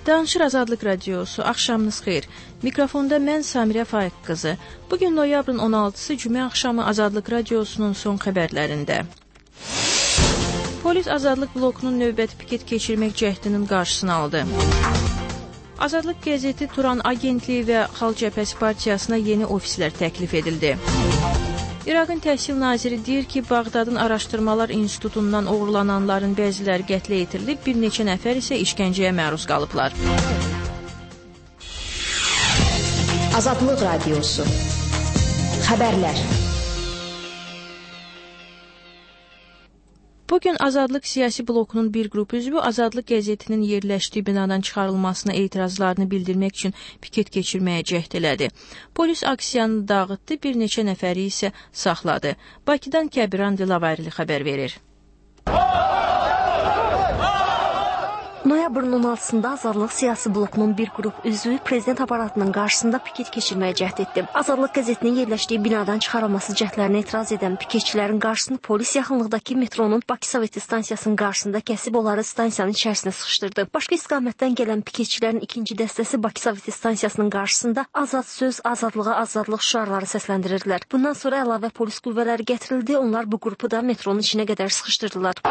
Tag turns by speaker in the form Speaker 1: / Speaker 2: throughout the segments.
Speaker 1: Danışır Azadlıq Radiosu, axşamınız xeyir. Mikrofonda mən Samirə Faiq qızı. Bugün noyabrın 16-sı Cümə axşamı Azadlıq Radiosunun son xəbərlərində. Polis Azadlıq blokunun növbəti piket keçirmək cəhdinin qarşısını aldı. Azadlıq qəzeti Turan Agentliyi və Xalq Cəbhəsi Partiyasına yeni ofislər təklif edildi. İraqın Təhsil Naziri deyir ki, Bağdadın Araşdırmalar İnstitutundan oğurlananların bəziləri qətlə yetirilib, bir neçə nəfər isə işgəncəyə məruz qalıblar.
Speaker 2: Azadlıq Radiosu Xəbərlər.
Speaker 1: Bugün Azadlıq siyasi blokunun bir qrup üzvü Azadlıq qəzetinin yerləşdiyi binadan çıxarılmasına etirazlarını bildirmək üçün piket keçirməyə cəhd elədi. Polis aksiyanı dağıtdı, bir neçə nəfəri isə saxladı. Bakıdan Kəbiran Dilavarlı xəbər verir.
Speaker 3: Noyabrın 16-sında Azadlıq siyasi blokunun bir qrup üzvü prezident aparatının qarşısında piket keçirməyə cəhd etdi. Azadlıq qəzetinin yerləşdiyi binadan çıxarılması cəhdlərinə etiraz edən piketçilərin qarşısını polis yaxınlıqdakı metronun Bakı Soveti stansiyasının qarşısında kəsib onları stansiyanın içərisinə sıxışdırdı. Başqa istiqamətdən gələn piketçilərin ikinci dəstəsi Bakı Soveti stansiyasının qarşısında azad söz, azadlığa azadlıq şüarları səsləndirirdilər. Bundan sonra əlavə polis qüvvələri gətirildi, onlar bu qrupu da metronun içinə qədər sıxışdırdılar.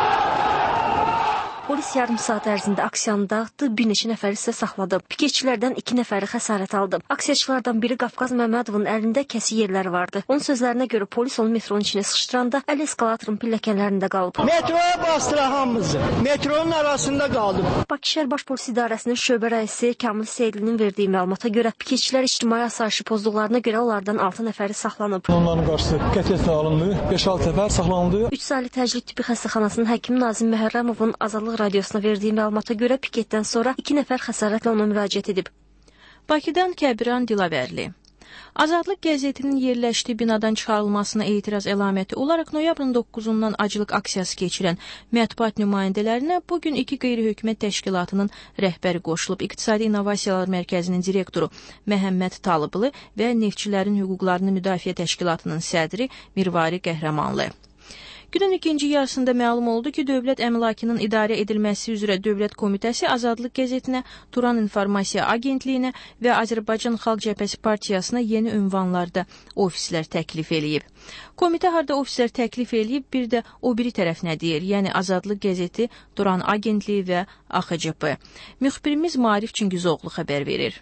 Speaker 3: Polis yarım saat ərzində aksiyanı dağıtdı, bir neçə nəfəri isə saxladı. Piketçilərdən 2 nəfəri xəsarət aldı. Aksiyaçılardan biri Qafqaz Məmmədovun əlində kəsik yerləri vardı. Onun sözlərinə görə polis onu metronun içinə sıxışdıranda əli eskalatorun pilləkənlərində qalıb.
Speaker 4: Metroya bastıran hamımızı. Metronun arasında qaldım.
Speaker 3: Bakı şəhər Baş Polis İdarəsinin şöbə rəisi Kamil Seydlinin verdiyi məlumata görə piketçilər ictimai asayişi pozduqlarına görə onlardan 6 nəfəri saxlanıb.
Speaker 5: Onların qarşısı qətiyyətlə alındı. 5-6 nəfər saxlanıldı.
Speaker 3: 3 saylı təcrid tibbi xəstəxanasının həkimi Nazim Məhərrəmovun Azadlıq Radiosuna verdiyi məlumata görə piketdən sonra 2 nəfər xəsarətlə ona müraciət edib.
Speaker 1: Bakıdan Kəbiran Dilavarlı. Azadlıq qəzetinin yerləşdiyi binadan çıxarılmasına etiraz əlaməti olaraq noyabrın 9-undan aclıq aksiyası keçirən mətbuat nümayəndələrinə bugün 2 qeyri-hökumət təşkilatının rəhbəri qoşulub. İqtisadi İnnovasiyalar Mərkəzinin direktoru Məhəmməd Talıblı və Neftçilərin Hüquqlarını Müdafiə Təşkilatının sədri Mirvari Qəhrəmanlı. Günün ikinci yarısında məlum oldu ki, Dövlət Əmlakının idarə edilməsi üzrə Dövlət Komitəsi Azadlıq qəzetinə, Turan İnformasiya Agentliyinə və Azərbaycan Xalq Cəbhəsi Partiyasına yeni ünvanlarda ofislər təklif eləyib. Komitə harda ofislər təklif eləyib, bir də o biri tərəf nə deyir, yəni Azadlıq qəzeti, Turan Agentliyi və AXCP. Müxbirimiz Maarif Çingizoğlu xəbər verir.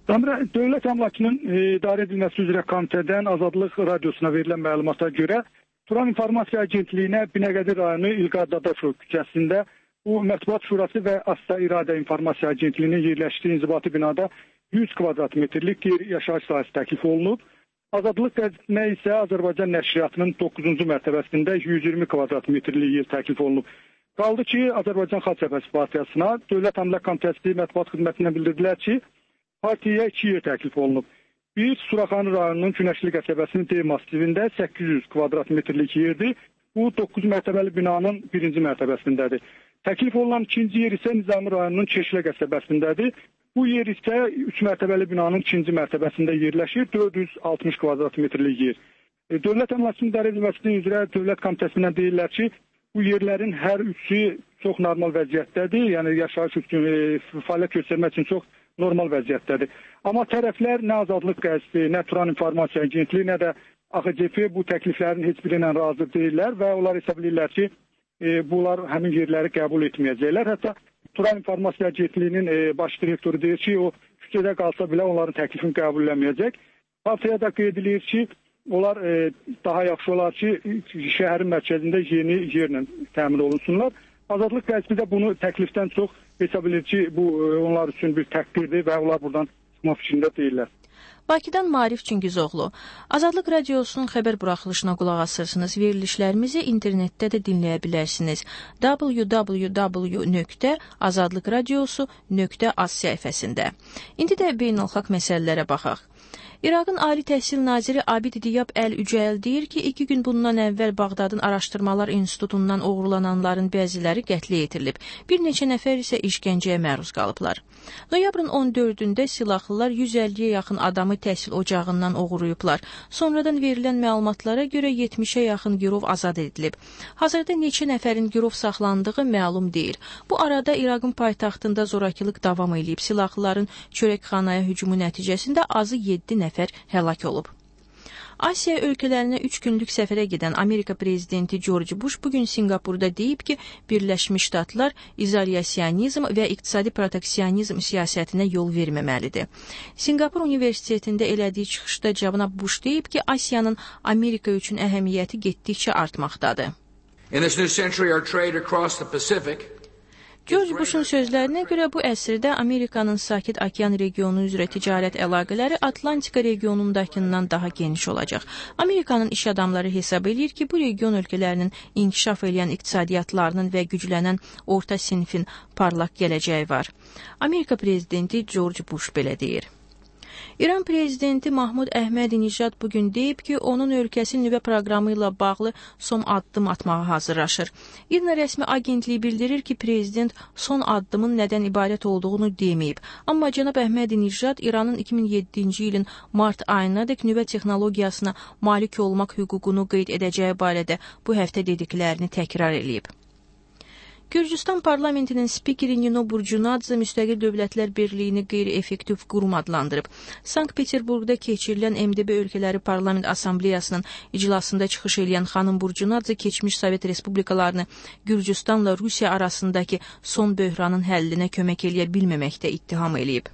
Speaker 6: Dövlət Əmlakının idarə edilməsi üzrə komitədən Azadlıq Radiosuna verilən məlumata görə Turan İnformasiya Agentliyinə Binəqədi rayonu İlqar Dadaşov küçəsində bu Mətbuat Şurası və Asta İradə İnformasiya Agentliyinin yerləşdiyi inzibati binada 100 kvadrat metrlik yaşayış sahəsi təklif olunub. Azadlıq qəzetinə isə Azərbaycan nəşriyyatının 9-cu mərtəbəsində 120 kvadrat metrlik yer təklif olunub. Qaldı ki, Azərbaycan Xalq Cəbhəsi Partiyasına Dövlət Əmlak Komitəsi Mətbuat Xidmətindən bildirdilər ki, partiyaya 2 yer təklif olunub. Bir, Suraxanı rayonunun Günəşli qəsəbəsinin D massivində 800 kvadrat metrlik yerdir. Bu 9 mərtəbəli binanın 1-ci mərtəbəsindədir. Təklif olunan ikinci yer isə Nizami rayonunun Çeşlə qəsəbəsindədir. Bu yer isə 3 mərtəbəli binanın 2-ci mərtəbəsində yerləşir, 460 kvadrat metrlik yer. Dövlət Əmlakının idarə edilməsi üzrə Dövlət Komitəsindən deyirlər ki, bu yerlərin hər üçü çox normal vəziyyətdədir. Yəni yaşayış üçün, fəaliyyət göstərmək üçün çox normal vəziyyətdədir. Amma tərəflər nə Azadlıq qəzeti, nə Turan İnformasiya Agentliyi, nə də AXCP bu təkliflərin heç biri ilə razı deyirlər və onlar hesab edirlər ki, bunlar həmin yerləri qəbul etməyəcəklər. Hətta Turan İnformasiya Agentliyinin baş direktoru deyir ki, o küçədə qalsa belə onların təklifini qəbul etməyəcək. Partiyaya da qeyd edilir ki, onlar daha yaxşı olar ki, şəhərin mərkəzində yeni yerlə təmin olunsunlar. Azadlıq qəzeti də bunu təklifdən çox hesab edir ki, bu onlar üçün bir təhqirdir və onlar buradan çıxmaq fikrində deyirlər.
Speaker 1: Bakıdan Maarif Çingizoğlu. Azadlıq Radiosunun xəbər buraxılışına qulaq asırsınız. Verilişlərimizi internetdə də dinləyə bilərsiniz. www.azadlıqradiosu.az səhifəsində. İndi də beynəlxalq məsələlərə baxaq. İraqın Ali Təhsil Naziri Abid Diyab Əl-Ücəl deyir ki, 2 gün bundan əvvəl Bağdadın Araşdırmalar İnstitutundan oğurlananların bəziləri qətlə yetirilib. Bir neçə nəfər isə işgəncəyə məruz qalıblar. Noyabrın 14-də silahlılar 150-yə yaxın adamı təhsil ocağından oğurlayıblar. Sonradan verilən məlumatlara görə 70-ə yaxın girov azad edilib. Hazırda neçə nəfərin girov saxlandığı məlum deyil. Bu arada İraqın paytaxtında zorakılıq davam edib. Silahlıların çörəkxanaya hücumu nəticəsində azı 7 nəfər həlak olub. Asiya ölkələrinə 3 günlük səfərə gedən Amerika prezidenti George Bush bugün Singapurda deyib ki, Birləşmiş Ştatlar izolyasionizm və iqtisadi proteksionizm siyasətinə yol verməməlidir. Singapur Universitetində elədiyi çıxışda cənab Bush deyib ki, Asiyanın Amerika üçün əhəmiyyəti getdikcə artmaqdadır.
Speaker 7: In this new century, our trade across the Pacific
Speaker 1: George Bush'un sözlərinə görə bu əsrdə Amerikanın Sakit Okean regionu üzrə ticarət əlaqələri Atlantika regionundakından daha geniş olacaq. Amerikanın iş adamları hesab edir ki, bu region ölkələrinin inkişaf edən iqtisadiyyatlarının və güclənən orta sinfin parlaq gələcəyi var. Amerika prezidenti George Bush belə deyir. İran prezidenti Mahmud Əhmədi-Nijad bugün deyib ki, onun ölkəsi nüvə proqramı ilə bağlı son addım atmağa hazırlaşır. İRNA rəsmi agentliyi bildirir ki, prezident son addımın nədən ibarət olduğunu deməyib. Amma cənab Əhmədi-Nijad İranın 2007-ci ilin mart ayınadək nüvə texnologiyasına malik olmaq hüququnu qeyd edəcəyi barədə bu həftə dediklərini təkrar edib. Gürcüstan parlamentinin spikeri Nino Burcunadze müstəqil dövlətlər birliyini qeyri-effektiv qurum adlandırıb. Sankt-Peterburqda keçirilən MDB ölkələri parlament assambleyasının iclasında çıxış edən xanım Burcunadze keçmiş Sovet respublikalarını Gürcüstanla Rusiya arasındakı son böhranın həllinə kömək eləyə bilməməkdə ittiham eləyib.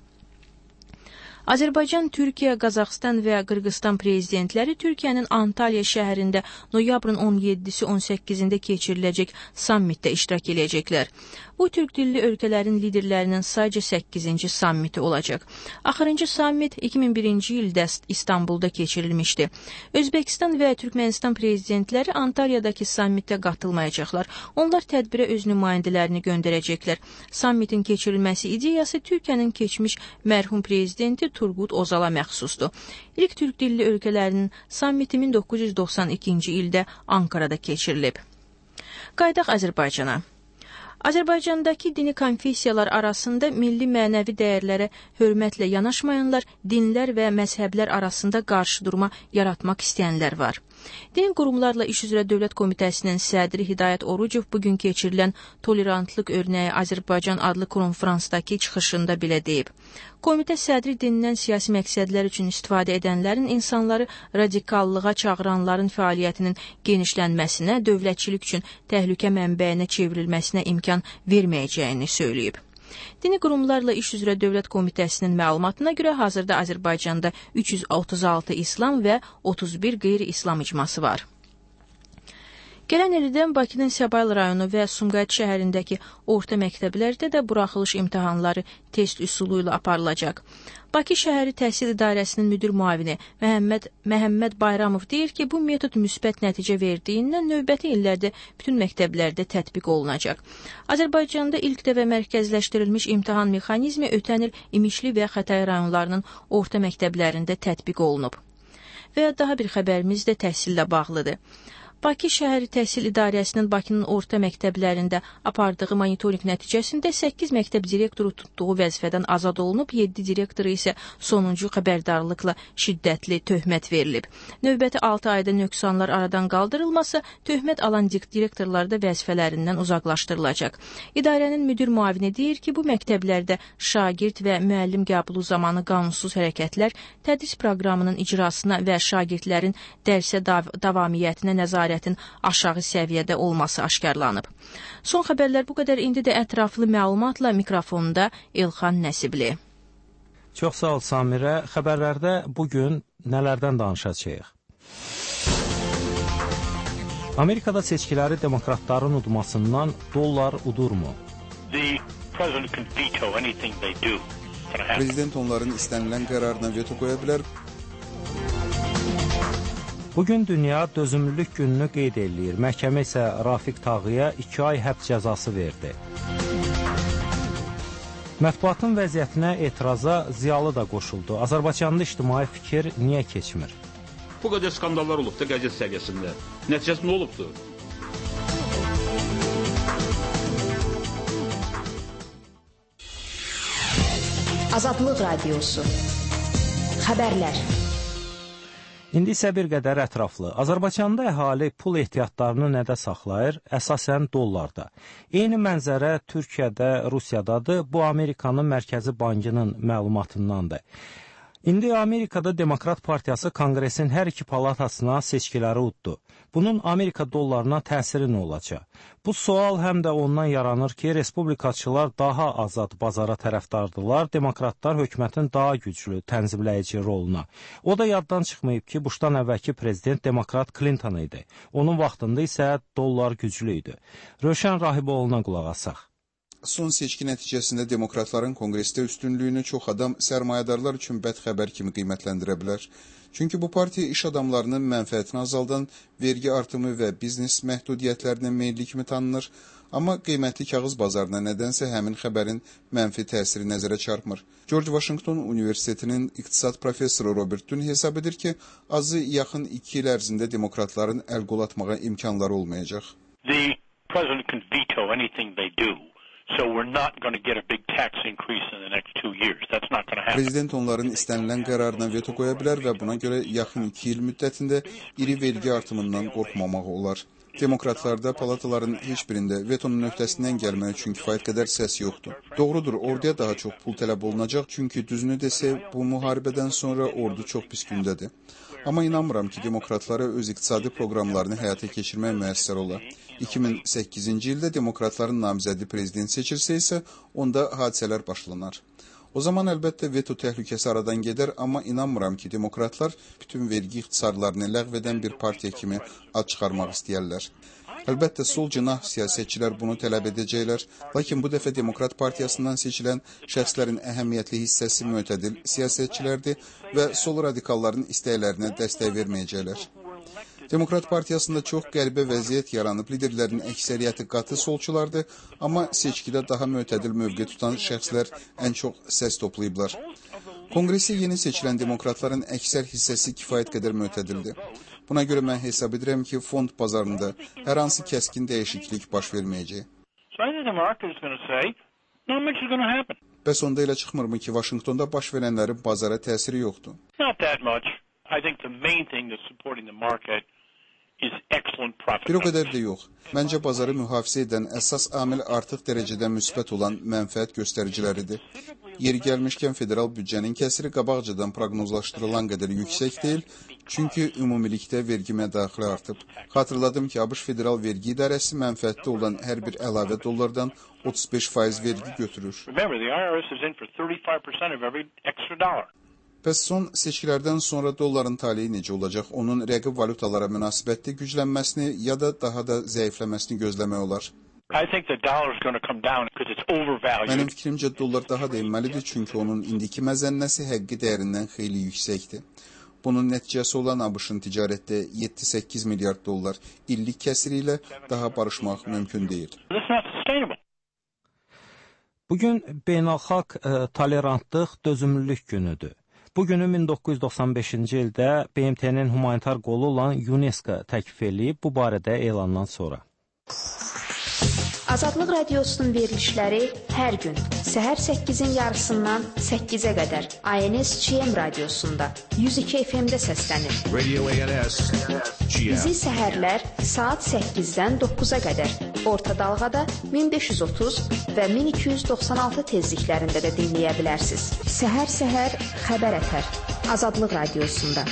Speaker 1: Azərbaycan, Türkiyə, Qazaxıstan və Qırğızstan prezidentləri Türkiyənin Antalya şəhərində noyabrın 17-si 18-də keçiriləcək sammitdə iştirak edəcəklər. Bu, Türk dilli ölkələrin liderlərinin sadəcə 8-ci sammiti olacaq. Axırıncı sammit 2001-ci ildə İstanbulda keçirilmişdi. Özbəkistan və Türkmənistan prezidentləri Antalyadakı sammitə qatılmayacaqlar. Onlar tədbirə öz nümayəndələrini göndərəcəklər. Sammitin keçirilməsi ideyası Türkiyənin keçmiş mərhum prezidenti Turgut Özala məxsusdur. İlk Türk dilli ölkələrinin sammiti 1992-ci ildə Ankarada keçirilib. Qaydaq Azərbaycana. Azərbaycandakı dini konfessiyalar arasında milli mənəvi dəyərlərə hörmətlə yanaşmayanlar, dinlər və məzhəblər arasında qarşıdurma yaratmaq istəyənlər var. Din qurumlarla iş üzrə Dövlət Komitəsinin sədri Hidayət Orucov bugün keçirilən Tolerantlıq örnəyi Azərbaycan adlı konferansdakı çıxışında belə deyib. Komitə sədri dindən siyasi məqsədlər üçün istifadə edənlərin insanları radikallığa çağıranların fəaliyyətinin genişlənməsinə, dövlətçilik üçün təhlükə mənbəyinə çevrilməsinə imkan verməyəcəyini söyləyib. Dini qurumlarla iş üzrə Dövlət Komitəsinin məlumatına görə hazırda Azərbaycanda 336 İslam və 31 qeyri-İslam icması var. Gələn ildən Bakının Səbail rayonu və Sumqayıt şəhərindəki orta məktəblərdə də buraxılış imtahanları test üsulu ilə aparılacaq. Bakı şəhəri təhsil idarəsinin müdir müavini Məhəmməd Bayramov deyir ki, bu metod müsbət nəticə verdiyindən növbəti illərdə bütün məktəblərdə tətbiq olunacaq. Azərbaycanda ilk dəfə mərkəzləşdirilmiş imtahan mexanizmi ötən il İmişli və Xətai rayonlarının orta məktəblərində tətbiq olunub. Və daha bir xəbərimiz də təhsillə bağlıdır. Bakı şəhəri təhsil idarəsinin Bakının orta məktəblərində apardığı monitorinq nəticəsində 8 məktəb direktoru tutduğu vəzifədən azad olunub, 7 direktoru isə sonuncu xəbərdarlıqla şiddətli töhmət verilib. Növbəti 6 ayda nöqsanlar aradan qaldırılmasa, töhmət alan direktorlar da vəzifələrindən uzaqlaşdırılacaq. İdarənin müdir müavini deyir ki, bu məktəblərdə şagird və müəllim qəbulu zamanı qanunsuz hərəkətlər, tədris proqramının icrasına və şagirdlərin dərsə davamiyyətinə nəzarətin aşağı səviyyədə olması aşkarlanıb. Son xəbərlər bu qədər. İndi də ətraflı məlumatla mikrofonda İlxan Nəsibli.
Speaker 8: Çox sağ ol Samirə. Xəbərlərdə bugün nələrdən danışacağıq? Amerikada seçkiləri demokratların udmasından dollar udurmu?
Speaker 9: Prezident onların istənilən qərarına veto qoya bilər.
Speaker 8: Bugün dünya dözümlülük gününü qeyd eləyir. Məhkəmə isə Rafiq Tağıya 2 ay həbs cəzası verdi. Mətbuatın vəziyyətinə etiraza ziyalı da qoşuldu. Azərbaycanda ictimai fikir niyə keçmir?
Speaker 10: Bu qədər skandallar olub da qəzet səviyyəsində. Nəticəsi nə olubdur?
Speaker 2: Azadlıq Radiosu. Xəbərlər.
Speaker 8: İndi isə bir qədər ətraflı. Azərbaycanda əhali pul ehtiyatlarını nədə saxlayır? Əsasən dollarda. Eyni mənzərə Türkiyədə, Rusiyadadır. Bu Amerikanın Mərkəzi Bankının məlumatındandır. İndi Amerikada Demokrat Partiyası Konqresin hər iki palatasına seçkiləri uddu. Bunun Amerika dollarına təsiri nə olacaq? Bu sual həm də ondan yaranır ki, respublikaçılar daha azad bazara tərəfdardılar, demokratlar hökumətin daha güclü tənzimləyici roluna. O da yaddan çıxmayıb ki, Bushdan əvvəlki prezident demokrat Clinton idi. Onun vaxtında isə dollar güclü idi. Rövşən Rahiboğlu'na qulaq asaq.
Speaker 9: Son seçki nəticəsində demokratların konqresdə üstünlüyünü çox adam sərmayədarlar üçün bəd xəbər kimi qiymətləndirə bilər. Çünki bu partiya iş adamlarının mənfəətini azaldan vergi artımı və biznes məhdudiyyətlərinin meyilli kimi tanınır. Amma qiymətli kağız bazarına nədənsə həmin xəbərin mənfi təsiri nəzərə çarpmır. George Washington Universitetinin iqtisad professoru Robert Dün hesab edir ki, azı yaxın 2 il ərzində demokratların əl-qol atmağa imkanları olmayacaq.
Speaker 11: The president can veto anything they do. So we're not going to get a big tax increase in the next 2 years. That's not going to happen.
Speaker 9: Prezident onların istənilən qərarına veto qoya bilər və buna görə yaxın 2 il müddətində iri vergi artımından qorxmamaq olar. Demokratlarda palataların heç birində vetonun öhdəsindən gəlmək üçün kifayət qədər səs yoxdur. Doğrudur, orduya daha çox pul tələb olunacaq, çünki düzünü desək, bu müharibədən sonra ordu çox pis gündədir. Amma inanmıram ki, demokratlara öz iqtisadi proqramlarını həyata keçirmək müəssər olar. 2008-ci ildə demokratların namizədi prezident seçilsə isə, onda hadisələr başlanar. O zaman əlbəttə veto təhlükəsi aradan gedər, amma inanmıram ki, demokratlar bütün vergi ixtisarlarını ləğv edən bir partiya kimi ad çıxarmaq istəyərlər. Əlbəttə, sol cinah siyasətçilər bunu tələb edəcəklər, lakin bu dəfə Demokrat Partiyasından seçilən şəxslərin əhəmiyyətli hissəsi mütədil siyasətçilərdir və sol radikalların istəklərinə dəstək verməyəcəklər. Demokrat Partiyasında çox qəribə vəziyyət yaranıb, liderlərin əksəriyyəti qatı solçulardır, amma seçkidə daha mütədil mövqe tutan şəxslər ən çox səs toplayıblar. Konqresi yeni seçilən demokratların əksər hissəsi kifayət qədər mütədildir. Buna görə mən hesab edirəm ki, fond bazarında hər hansı kəskin dəyişiklik baş verməyəcək. Bəs onda elə çıxmırmı ki, Vaşinqtonda baş verənlərin bazara təsiri yoxdur? Bir o qədər də yox. Məncə bazarı mühafizə edən əsas amil artıq dərəcədə müsbət olan mənfəət göstəriciləridir. Yeri gəlmişkən federal büdcənin kəsiri qabaqcadan proqnozlaşdırılan qədər yüksək deyil, çünki ümumilikdə vergi mədaxili artıb. Xatırladım ki, ABŞ Federal Vergi İdarəsi mənfəətli olan hər bir əlavə dollardan 35% vergi götürür. Bəs son seçkilərdən sonra dolların taleyi necə olacaq? Onun rəqib valutalara münasibətdə güclənməsini ya da daha da zəifləməsini gözləmək olar. Mənim fikrimcə dollar daha da enməlidir, çünki onun indiki məzənnəsi həqqi dəyərindən xeyli yüksəkdir. Bunun nəticəsi olan ABŞ-ın ticarətdə 7-8 milyard dollar illik kəsiri ilə daha barışmaq mümkün deyil.
Speaker 8: Bugün beynəlxalq tolerantlıq, dözümlülük günüdür. Bu günü 1995-ci ildə BMT-nin humanitar qolu olan UNESCO təklif edib bu barədə elandan sonra.
Speaker 2: Azadlıq Radiosunun verilişləri hər gün səhər 8-in yarısından 8-ə qədər ANS-CM radiosunda 102 FM-də səslənir. Bizi səhərlər saat 8-dən 9-a qədər orta dalğada 1530 və 1296 tezliklərində də dinləyə bilərsiniz. Səhər-səhər xəbər ətər Azadlıq Radiosunda.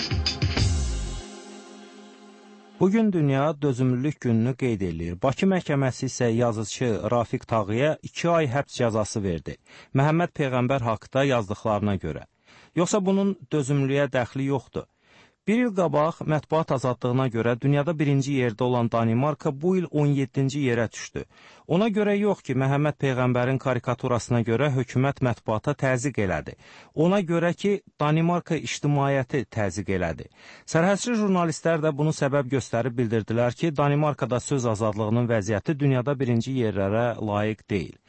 Speaker 8: Bugün Dünya Dözümlülük gününü qeyd edir. Bakı məhkəməsi isə yazıcı Rafiq Tağıya 2 ay həbs cəzası verdi. Məhəmməd Peyğəmbər haqqında yazdıqlarına görə. Yoxsa bunun dözümlülüyə dəxli yoxdur. Bir il qabaq mətbuat azadlığına görə dünyada birinci yerdə olan Danimarka bu il 17-ci yerə düşdü. Ona görə yox ki, Məhəmməd Peyğəmbərin karikaturasına görə hökumət mətbuata təzyiq elədi. Ona görə ki, Danimarka ictimaiyyəti təzyiq elədi. Sərhədsiz jurnalistlər də bunu səbəb göstərib bildirdilər ki, Danimarkada söz azadlığının vəziyyəti dünyada birinci yerlərə layiq deyil.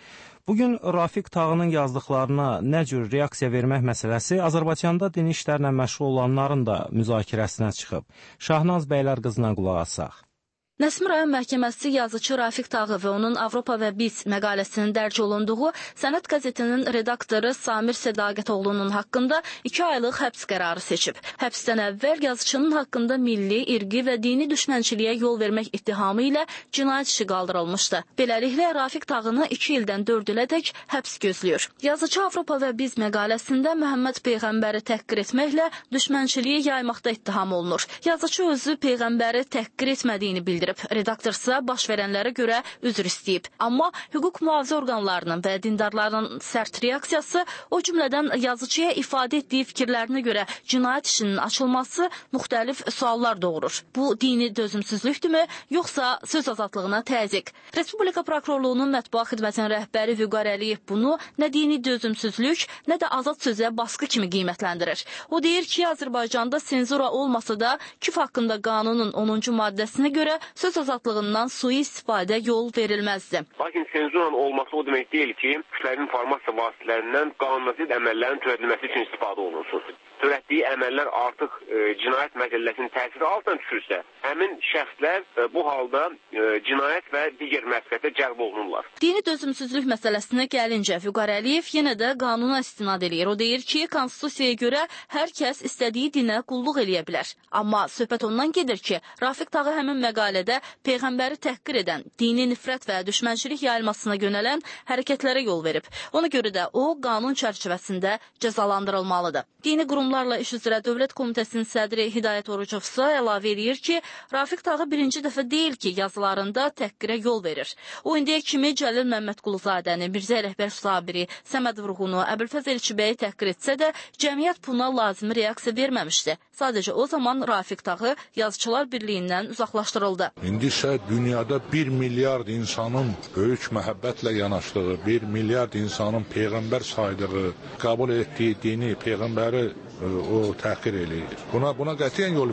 Speaker 8: Bugün Rafiq Tağının yazdıqlarına nə cür reaksiya vermək məsələsi Azərbaycanda dini işlərlə məşğul olanların da müzakirəsinə çıxıb. Şahnaz bəylər qızına qulaq asaq.
Speaker 12: Nəsimi rayon məhkəməsi yazıcı Rafiq Tağı və onun Avropa və Biz məqaləsinin dərc olunduğu Sənət qəzetinin redaktoru Samir Sədaqətoğlu'nun haqqında 2 aylıq həbs qərarı seçib. Həbsdən əvvəl yazıçının haqqında milli, irqi və dini düşmənçiliyə yol vermək ittihamı ilə cinayət işi qaldırılmışdı. Beləliklə, Rafiq Tağını 2 ildən 4 ilədək həbs gözləyir. Yazıcı Avropa və Biz məqaləsində Məhəmməd Peyğəmbəri təhqir etməklə düşmənçiliyi yaymaqda ittiham olunur. Yazıcı özü Peyğəmbəri təhqir etmədiyini bildirir. Redaktorsa baş verənlərə görə üzr istəyib. Amma hüquq mühafizə orqanlarının və dindarların sərt reaksiyası, o cümlədən yazıcıya ifadə etdiyi fikirlərinə görə cinayət işinin açılması müxtəlif suallar doğurur. Bu dini dözümsüzlükdürmü, yoxsa söz azadlığına təzyiq? Respublika Prokurorluğunun mətbuat xidmətinin rəhbəri Vüqar Əliyev bunu nə dini dözümsüzlük, nə də azad sözə baskı kimi qiymətləndirir. O deyir ki, Azərbaycanda senzura olmasa da KİF haqqında qanunun 10-cu maddəsinə görə söz azadlığından sui-istifadə yol verilməzdi.
Speaker 13: Lakin senzuranın olması o demək deyil ki, kütləvi informasiya vasitələrindən qanunsuz əməllərin törədilməsi üçün istifadə olunsun. Törətdiyi əməllər artıq cinayət məcəlləsinin təsiri altına düşürsə, həmin şəxslər bu halda cinayət və digər məsuliyyətə cəlb olunurlar.
Speaker 12: Dini dözümsüzlük məsələsinə gəlincə, Vüqar Əliyev yenə də qanuna istinad edir. O deyir ki, konstitusiyaya görə hər kəs istədiyi dinə qulluq eləyə bilər. Amma söhbət ondan gedir ki, Rafiq Tağı həmin məqalədə Peyğəmbəri təhqir edən, dini nifrət və düşmənçilik yayılmasına yönələn hərəkətlərə yol verib. Ona görə də o, qanun çərçivəsində cəzalandırılmalıdır. Dini qurumlarla iş üzrə Dövlət Komitəsinin sədri Hidayət Orucov isə əlavə edir ki, Rafiq Tağı birinci dəfə deyil ki, yazılarında təhqirə yol verir. O, indiyə kimi Cəlil Məmmədquluzadəni, Mirzə Ələkbər Sabiri, Səməd Vurğunu, Əbülfəz Elçibəyi təhqir etsə də, cəmiyyət buna lazımi reaksiya verməmişdi. Sadəcə o zaman Rafiq Tağı Yazıçılar Birliyindən uzaqlaşdırıldı.
Speaker 14: İndi isə dünyada 1 milyard insanın böyük məhəbbətlə yanaşdığı, 1 milyard insanın Peyğəmbər saydığı, qəbul etdiyi dini, Peyğəmbəri o təhqir eləyir. Buna qətiyyən yol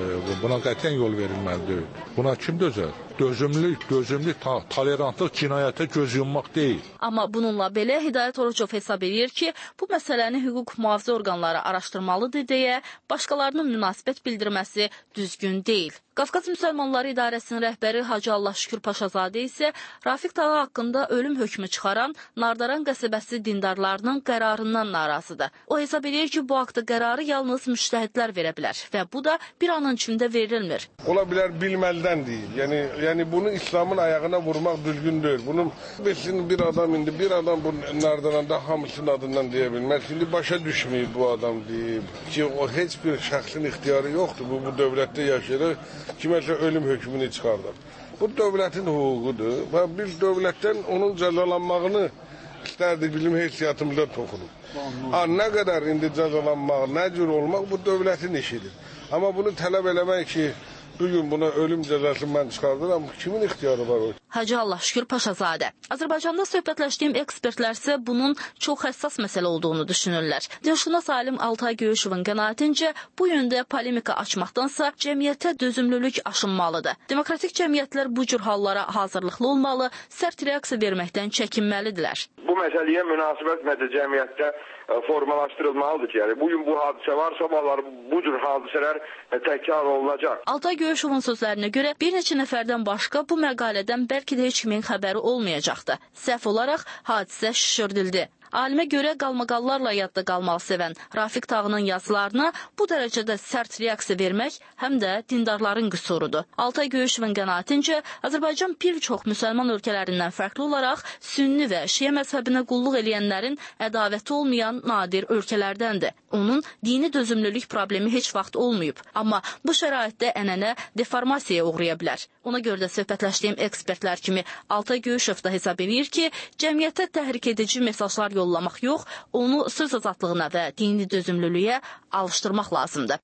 Speaker 14: verilməlidir. Buna kim dözər? Dözümlük, tolerantlıq cinayətə göz yummaq deyil.
Speaker 12: Amma bununla belə Hidayət Orucov hesab edir ki, bu məsələni hüquq mühafizə orqanları araşdırmalıdır deyə başqalarının münasibət bildirməsi düzgün deyil. Qafqaz Müsəlmanları İdarəsinin rəhbəri Hacı Allah Şükür Paşazadə isə Rafiq Tağı haqqında ölüm hökmü çıxaran Nardaran qəsəbəsi dindarlarının qərarından narazıdır. O hesab edir ki, bu haqda qərarı yalnız müştəhidlər verə bilər və bu da bir anın içində verilmir.
Speaker 15: Ola bilər bilməlidən deyil. Yəni bunu İslamın ayağına vurmaq düzgün deyil. Bunun bir adam bu Nardaranda hamısının adından deyə bilməz. Şimdi başa düşməyib bu adam deyib ki, o heç bir şəxsin ixtiyarı yoxdur. Bu dövlətdə yaşayır. Kiməsə ölüm hökmünü çıxardır. Bu dövlətin hüququdur və biz dövlətdən onun cəzalanmağını istərdik, bizim heysiyyatımıza toxunub. Nə qədər indi cəzalanmaq, nə cür olmaq bu dövlətin işidir. Amma bunu tələb eləmək ki, bugün buna ölüm cəzası mən çıxardıram, kimin ixtiyarı var o?
Speaker 12: Hacı Allah Şükür Paşazadə. Azərbaycanda söhbətləşdiyim ekspertlər isə bunun çox həssas məsələ olduğunu düşünürlər. Dinşünas alim Altay Göyüşovun qənaətincə bu yöndə polemika açmaqdansa cəmiyyətə dözümlülük aşınmalıdır. Demokratik cəmiyyətlər bu cür hallara hazırlıqlı olmalı, sərt reaksiya verməkdən çəkinməlidirlər.
Speaker 13: Bu məsələyə münasibət cəmiyyətdə formalaşdırılmalıdır ki, yəni bugün bu hadisə var, sabahlar bu cür hadisələr təkrar olunacaq.
Speaker 12: Altay Göyüşovun sözlərinə görə bir neçə nəfərdən başqa bu məqalədən bəlkə də heç kimin xəbəri olmayacaqdı. Səhv olaraq hadisə şişirdildi. Alimə görə qalmaqallarla yadda qalmağı sevən Rafiq Tağının yazılarına bu dərəcədə sərt reaksiya vermək həm də dindarların qüsurudur. Altay Göyüşovun qənaətincə Azərbaycan bir çox müsəlman ölkələrindən fərqli olaraq sünni və şiə məzhəbinə qulluq eləyənlərin ədavəti olmayan nadir ölkələrdəndir. Onun dini dözümlülük problemi heç vaxt olmayıb. Amma bu şəraitdə ənənə deformasiyaya uğraya bilər. Ona görə də söhbətləşdiyim ekspertlər kimi Altay Göyüşov da hesab edir ki, cəmiyyətə təhrik edici mesajlar yollamaq yox, onu söz azadlığına və dini dözümlülüyə alışdırmaq lazımdır.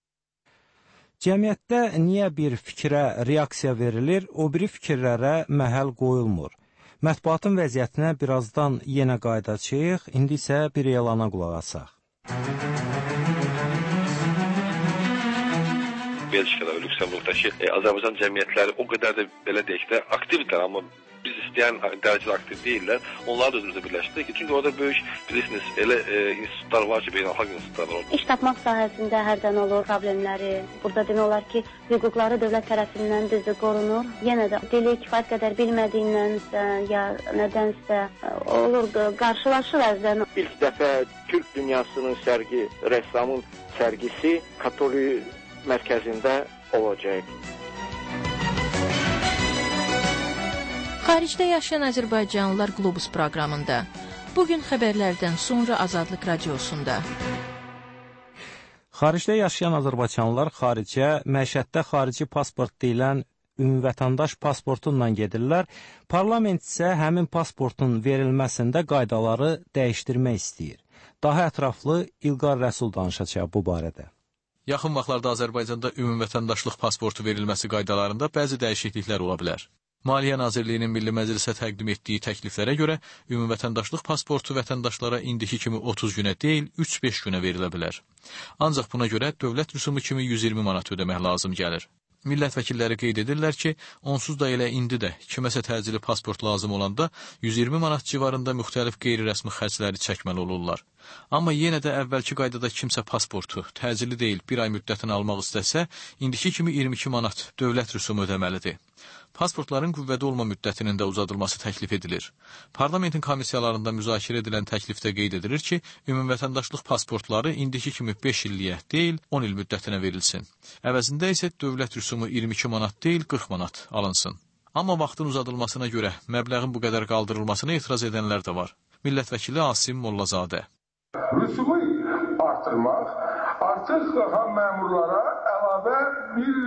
Speaker 8: Cəmiyyətdə niyə bir fikrə reaksiya verilir, o biri fikirlərə məhəl qoyulmur? Mətbuatın vəziyyətinə birazdan yenə qayıdacağıq, indi isə bir elana qulaq asaq.
Speaker 16: Belçikada və Lüksemburqdakı Azərbaycan cəmiyyətləri o qədər də belə deyək də aktivdir, amma biz istəyən dərəcədə aktiv deyirlər. Onları da özümüzə birləşdirdik. Çünki orada böyük, bilirsiniz, elə institutlar var ki, beynəlxalq institutlar var.
Speaker 17: İş tapmaq sahəsində hərdən olur problemləri. Burada demək olar ki, hüquqları dövlət tərəfindən düzdür qorunur. Yenə də dili kifayət qədər bilmədiyindənsə, ya nədənsə olur, qarşılaşır əzən.
Speaker 18: İlk dəfə Türk dünyasının sərgi, rəssamın sərgisi Katolik mərkəzində olacaq.
Speaker 1: Xaricdə yaşayan Azərbaycanlılar Qlobus proqramında. Bugün xəbərlərdən sonra Azadlıq radiosunda.
Speaker 8: Xaricdə yaşayan azərbaycanlılar xaricə, məişətdə xarici pasport deyilən ümumvətəndaş pasportunla gedirlər. Parlament isə həmin pasportun verilməsində qaydaları dəyişdirmək istəyir. Daha ətraflı İlqar Rəsul danışacaq bu barədə.
Speaker 19: Yaxın vaxtlarda Azərbaycanda ümumvətəndaşlıq pasportu verilməsi qaydalarında bəzi dəyişikliklər ola bilər. Maliyyə Nazirliyinin Milli Məclisə təqdim etdiyi təkliflərə görə ümumvətəndaşlıq pasportu vətəndaşlara indiki kimi 30 günə deyil, 3-5 günə verilə bilər. Ancaq buna görə dövlət rüsumu kimi 120 manat ödəmək lazım gəlir. Millət vəkilləri qeyd edirlər ki, onsuz da elə indi də kiməsə təcili pasport lazım olanda 120 manat civarında müxtəlif qeyri-rəsmi xərcləri çəkməli olurlar. Amma yenə də əvvəlki qaydada kimsə pasportu təcili deyil, bir ay müddətini almaq istəsə, indiki kimi 22 manat dövlət rüsumu ödəməlidir. Pasportların qüvvədə olma müddətinin də uzadılması təklif edilir. Parlamentin komissiyalarında müzakirə edilən təklifdə qeyd edilir ki, ümumvətəndaşlıq pasportları indiki kimi 5 illiyə deyil, 10 il müddətinə verilsin. Əvəzində isə dövlət rüsumu 22 manat deyil, 40 manat alınsın. Amma vaxtın uzadılmasına görə məbləğin bu qədər qaldırılmasına etiraz edənlər də var. Millət vəkili Asim Mollazadə.
Speaker 20: Rüsumu artırmaq artıq məmurlara əlavə bir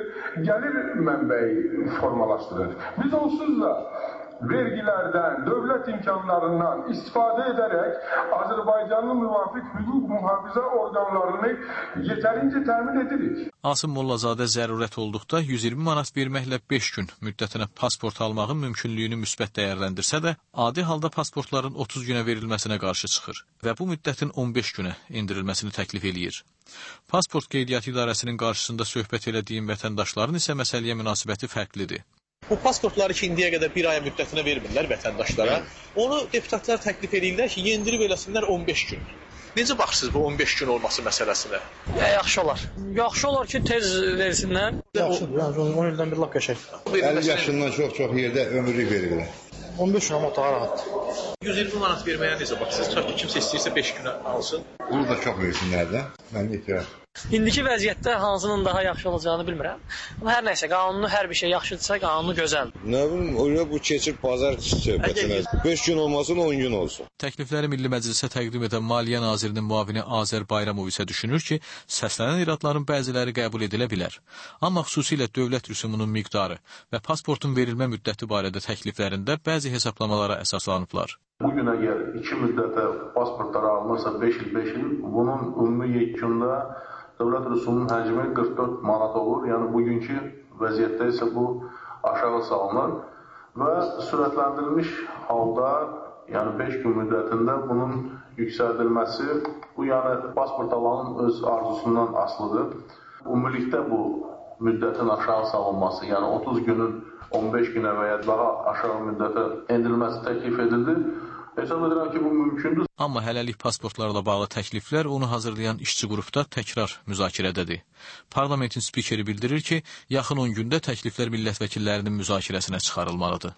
Speaker 20: gəlir mənbəyi formalaşdırır. Biz onsuz da vergilərdən, dövlət imkanlarından istifadə edərək Azərbaycanın müvafiq hüquq mühafizə orqanlarını yetərincə təmin edirik.
Speaker 19: Asım Mollazadə zərurət olduqda 120 manat verməklə 5 gün müddətinə pasport almağın mümkünlüyünü müsbət dəyərləndirsə də, adi halda pasportların 30 günə verilməsinə qarşı çıxır və bu müddətin 15 günə endirilməsini təklif eləyir. Pasport Qeydiyyatı İdarəsinin qarşısında söhbət elədiyim vətəndaşların isə məsələyə münasibəti fərqlidir.
Speaker 21: Bu pasportları ki, indiyə qədər bir aya müddətinə vermirlər vətəndaşlara. Onu deputatlar təklif edirlər ki, yendirib eləsinlər 15 gün. Necə baxırsınız bu 15 gün olması məsələsinə?
Speaker 22: Yaxşı olar. Yaxşı olar ki, tez versinlər. Yaxşıdır, 10 ildən bir lap qəşəng.
Speaker 23: 50 yaşından çox yerdə ömürlük verirlər.
Speaker 22: 15 gün amma daha rahat.
Speaker 21: 120 manat verməyə necə baxırsınız? Tutaq ki, kimsə istəyirsə 5 günə alsın.
Speaker 23: Bunu da çox versinlər də. Mən etiraz.
Speaker 22: İndiki vəziyyətdə hansının daha yaxşı olacağını bilmirəm. Amma hər nəysə, qanunu hər bir şey yaxşıdırsa, qanunu gözəldir.
Speaker 23: Nə bilim, oraya bu keçir bazar söhbətinə. 5 gün olmasın, 10 gün olsun.
Speaker 19: Təklifləri Milli Məclisə təqdim edən Maliyyə Nazirinin müavini Azər Bayramov isə düşünür ki, səslənən iradların bəziləri qəbul edilə bilər. Amma xüsusilə dövlət rüsumunun miqdarı və pasportun verilmə müddəti barədə təkliflərində bəzi hesablamalara əsaslanıblar.
Speaker 24: Bugün əgər 2 müddətə pasportları alınırsa 5 il, bunun ümumi yekunda dövlət rüsumunun həcmi 44 manat olur. Yəni bugünkü vəziyyətdə isə bu aşağı salınır və sürətləndirilmiş halda, yəni 5 gün müddətində bunun yüksəldilməsi, bu yəni pasport alanın öz arzusundan asılıdır. Ümumilikdə bu müddətin aşağı salınması, yəni 30 günün 15 günə və ya daha aşağı müddətə endirilməsi təklif edildi. Hesab edirəm ki, bu mümkündür.
Speaker 19: Amma hələlik pasportlarla bağlı təkliflər onu hazırlayan işçi qrupda təkrar müzakirədədir. Parlamentin spikeri bildirir ki, yaxın 10 gündə təkliflər millət vəkillərinin müzakirəsinə çıxarılmalıdır.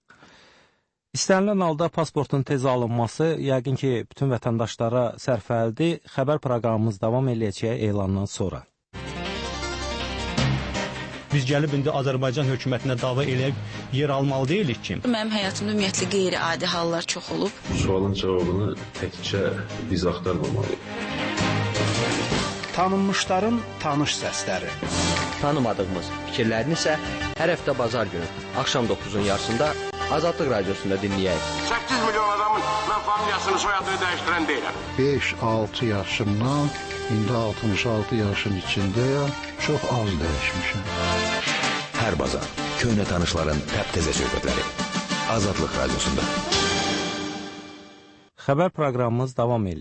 Speaker 8: İstənilən halda pasportun tez alınması yəqin ki, bütün vətəndaşlara sərfəlidir. Xəbər proqramımız davam eləyəcək elandan sonra.
Speaker 4: Biz gəlib indi Azərbaycan hökumətinə dava eləyib yer almalı deyilik ki.
Speaker 25: Mənim həyatımda ümumiyyətlə qeyri-adi hallar çox olub.
Speaker 26: Sualın cavabını təkcə biz axtarmamalıyıq.
Speaker 27: Tanınmışların tanış səsləri.
Speaker 28: Tanımadığımız fikirlərini isə hər həftə bazar günü axşam 9-un yarısında Azadlıq radiosunda dinləyək.
Speaker 29: 8 milyon adamın mən familiyasını, soyadını dəyişdirən deyiləm.
Speaker 30: 5-6 yaşımdan indi 66 yaşın içindəyəm, çox az dəyişmişim.
Speaker 31: Hər bazar köhnə tanışların təptəzə söhbətləri Azadlıq radiosunda.
Speaker 8: Xəbər proqramımız davam eləyir.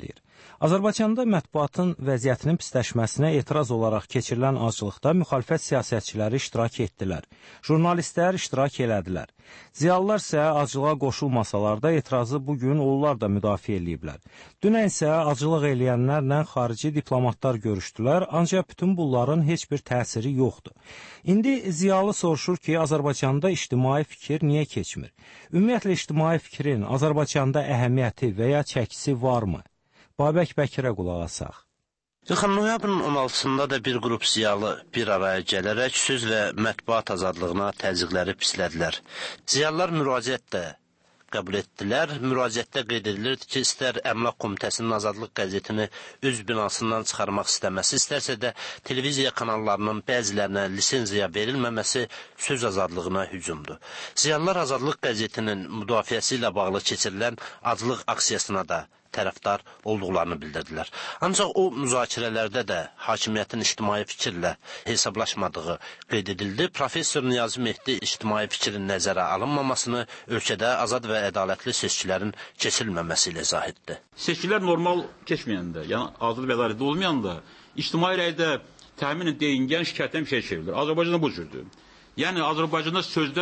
Speaker 8: Azərbaycanda mətbuatın vəziyyətinin pisləşməsinə etiraz olaraq keçirilən aclıqda müxalifət siyasətçiləri iştirak etdilər. Jurnalistlər iştirak elədilər. Ziyalılar isə acılığa qoşulmasalar da etirazı bugün onlar da müdafiə eləyiblər. Dünən isə acılıq eləyənlərlə xarici diplomatlar görüşdülər, ancaq bütün bunların heç bir təsiri yoxdur. İndi ziyalı soruşur ki, Azərbaycanda ictimai fikir niyə keçmir? Ümumiyyətlə, ictimai fikrin Azərbaycanda əhəmiyyəti və ya çəkisi varmı? Babək Bəkirə qulaq asaq.
Speaker 2: Noyabrın 16-sında da bir qrup ziyalı bir araya gələrək söz və mətbuat azadlığına təzyiqləri pislədilər. Ziyalılar müraciət də qəbul etdilər. Müraciətdə qeyd edilirdi ki, istər Əmlak Komitəsinin Azadlıq qəzetini öz binasından çıxarmaq istəməsi, istərsə də televiziya kanallarının bəzilərinə lisenziya verilməməsi söz azadlığına hücumdur. Ziyalılar Azadlıq qəzetinin müdafiəsi ilə bağlı keçirilən aclıq aksiyasına da tərəfdar olduqlarını bildirdilər. Ancaq o müzakirələrdə də hakimiyyətin ictimai fikirlə hesablaşmadığı qeyd edildi. Professor Niyazi Mehdi ictimai fikrin nəzərə alınmamasını ölkədə azad və ədalətli seçkilərin keçirilməməsi ilə izah etdi.
Speaker 3: Seçkilər normal keçməyəndə, yəni azad və ədalətli olmayanda ictimai rəydə təxminən deyingən şikayətdən bir şey çevrilir. Azərbaycanda bu cürdür. Yəni Azərbaycanda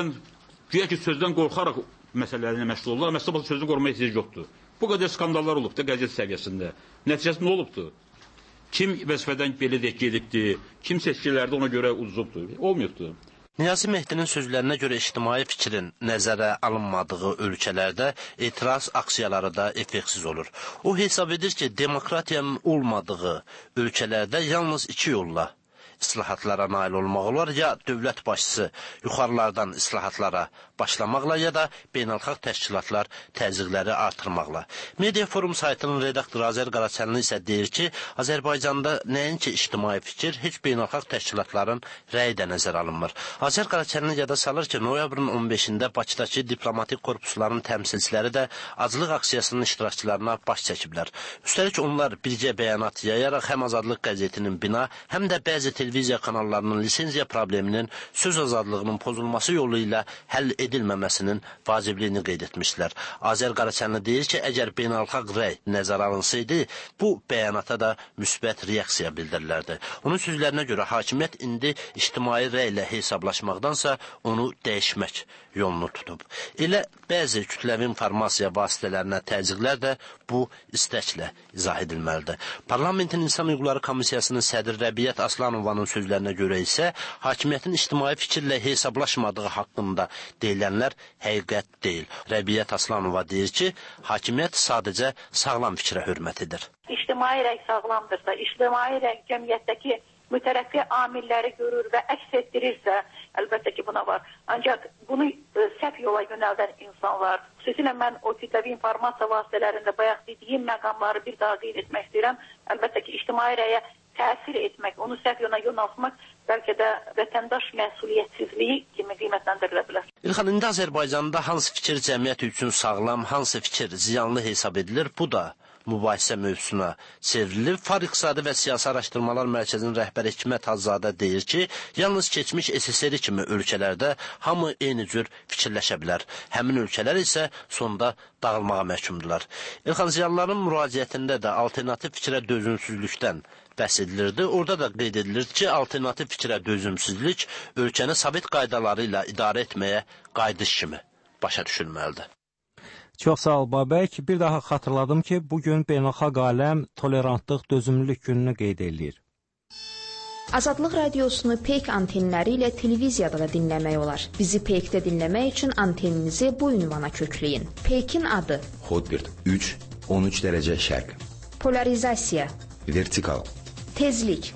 Speaker 3: güya ki sözdən qorxaraq məsələlərlə məşğul olurlar, məsələ sözdən qorxmaya ehtiyac yoxdur. Bu qədər skandallar olubdur qəzet səviyyəsində. Nəticəsi nə olubdur? Kim vəzifədən belə gedibdir, kim seçkilərdə ona görə uduzubdur? Olmayıbdır.
Speaker 2: Niyazi Mehdinin sözlərinə görə ictimai fikrin nəzərə alınmadığı ölkələrdə etiraz aksiyaları da effeksiz olur. O hesab edir ki, demokratiyanın olmadığı ölkələrdə yalnız iki yolla islahatlara nail olmaq olar, ya dövlət başçısı yuxarılardan islahatlara başlamaqla, ya da beynəlxalq təşkilatlar təzyiqləri artırmaqla. Media Forum saytının redaktoru Azər Qaraçənli isə deyir ki, Azərbaycanda nəinki ictimai fikir, heç beynəlxalq təşkilatların rəyi də nəzər alınmır. Azər Qaraçənli yada salır ki, noyabrın 15-də Bakıdakı diplomatik korpusların təmsilçiləri də aclıq aksiyasının iştirakçılarına baş çəkiblər. Üstəlik onlar birgə bəyanat yayaraq həm Azadlıq qəzetinin bina, həm də bəzi televiziya kanallarının lisenziya probleminin söz azadlığının pozulması yolu ilə həll edilməməsinin vacibliyini qeyd etmişlər. Azər Qaraçənli deyir ki, əgər beynəlxalq rəy nəzərə alınsaydı, bu bəyanata da müsbət reaksiya bildirilərdi. Onun sözlərinə görə hakimiyyət indi ictimai rəy ilə hesablaşmaqdansa onu dəyişmək yolunu tutub. Elə bəzi kütləvi informasiya vasitələrinə təzyiqlər də bu istəklə izah edilməlidir. Parlamentin İnsan Hüquqları Komissiyasının sədri Rəbiyyət Aslanovanın sözlərinə görə isə hakimiyyətin ictimai fikirlə hesablaşmadığı haqqında deyilənlər həqiqət deyil. Rəbiyyət Aslanova deyir ki, hakimiyyət sadəcə sağlam fikrə hörmət edir.
Speaker 5: İctimai rəy sağlamdırsa, ictimai rəy cəmiyyətdəki mütərəqqi amilləri görür və əks etdirirsə, əlbəttə ki, buna var. Ancaq bunu səhv yola yönəldən insanlar, xüsusilə mən o kütləvi informasiya vasitələrində bayaq dediyim məqamları bir daha qeyd etmək istəyirəm. Əlbəttə ki, ictimai rəyə təsir etmək, onu səhv yola yönəltmək bəlkə də vətəndaş məsuliyyətsizliyi kimi qiymətləndirilə bilər.
Speaker 2: İlxan, indi Azərbaycanda hansı fikir cəmiyyət üçün sağlam, hansı fikir ziyanlı hesab edilir? Bu da mübahisə mövzusuna çevrilib. Far İqtisadi və Siyasi Araşdırmalar Mərkəzinin rəhbəri Hikmət Hacızadə deyir ki, yalnız keçmiş SSR kimi ölkələrdə hamı eyni cür fikirləşə bilər. Həmin ölkələr isə sonda dağılmağa məhkumdular. İlxan, ziyanların müraciətində də alternativ fikrə dözümsüzlükdən bəhs edilirdi. Orada da qeyd edilirdi ki, alternativ fikrə dözümsüzlük ölkəni sovet qaydaları ilə idarə etməyə qayıdış kimi başa düşülməlidir.
Speaker 8: Çox sağ ol, Babək. Bir daha xatırladım ki, bugün beynəlxalq aləm tolerantlıq, dözümlülük gününü qeyd edir.
Speaker 6: Azadlıq radiosunu Peyk antenləri ilə televiziyada da dinləmək olar. Bizi Peykdə dinləmək üçün anteninizi bu ünvana kökləyin. Peykin adı:
Speaker 31: Hotbird 3, 13 dərəcə şərq.
Speaker 6: Polarizasiya:
Speaker 31: Vertikal.
Speaker 6: Tezlik: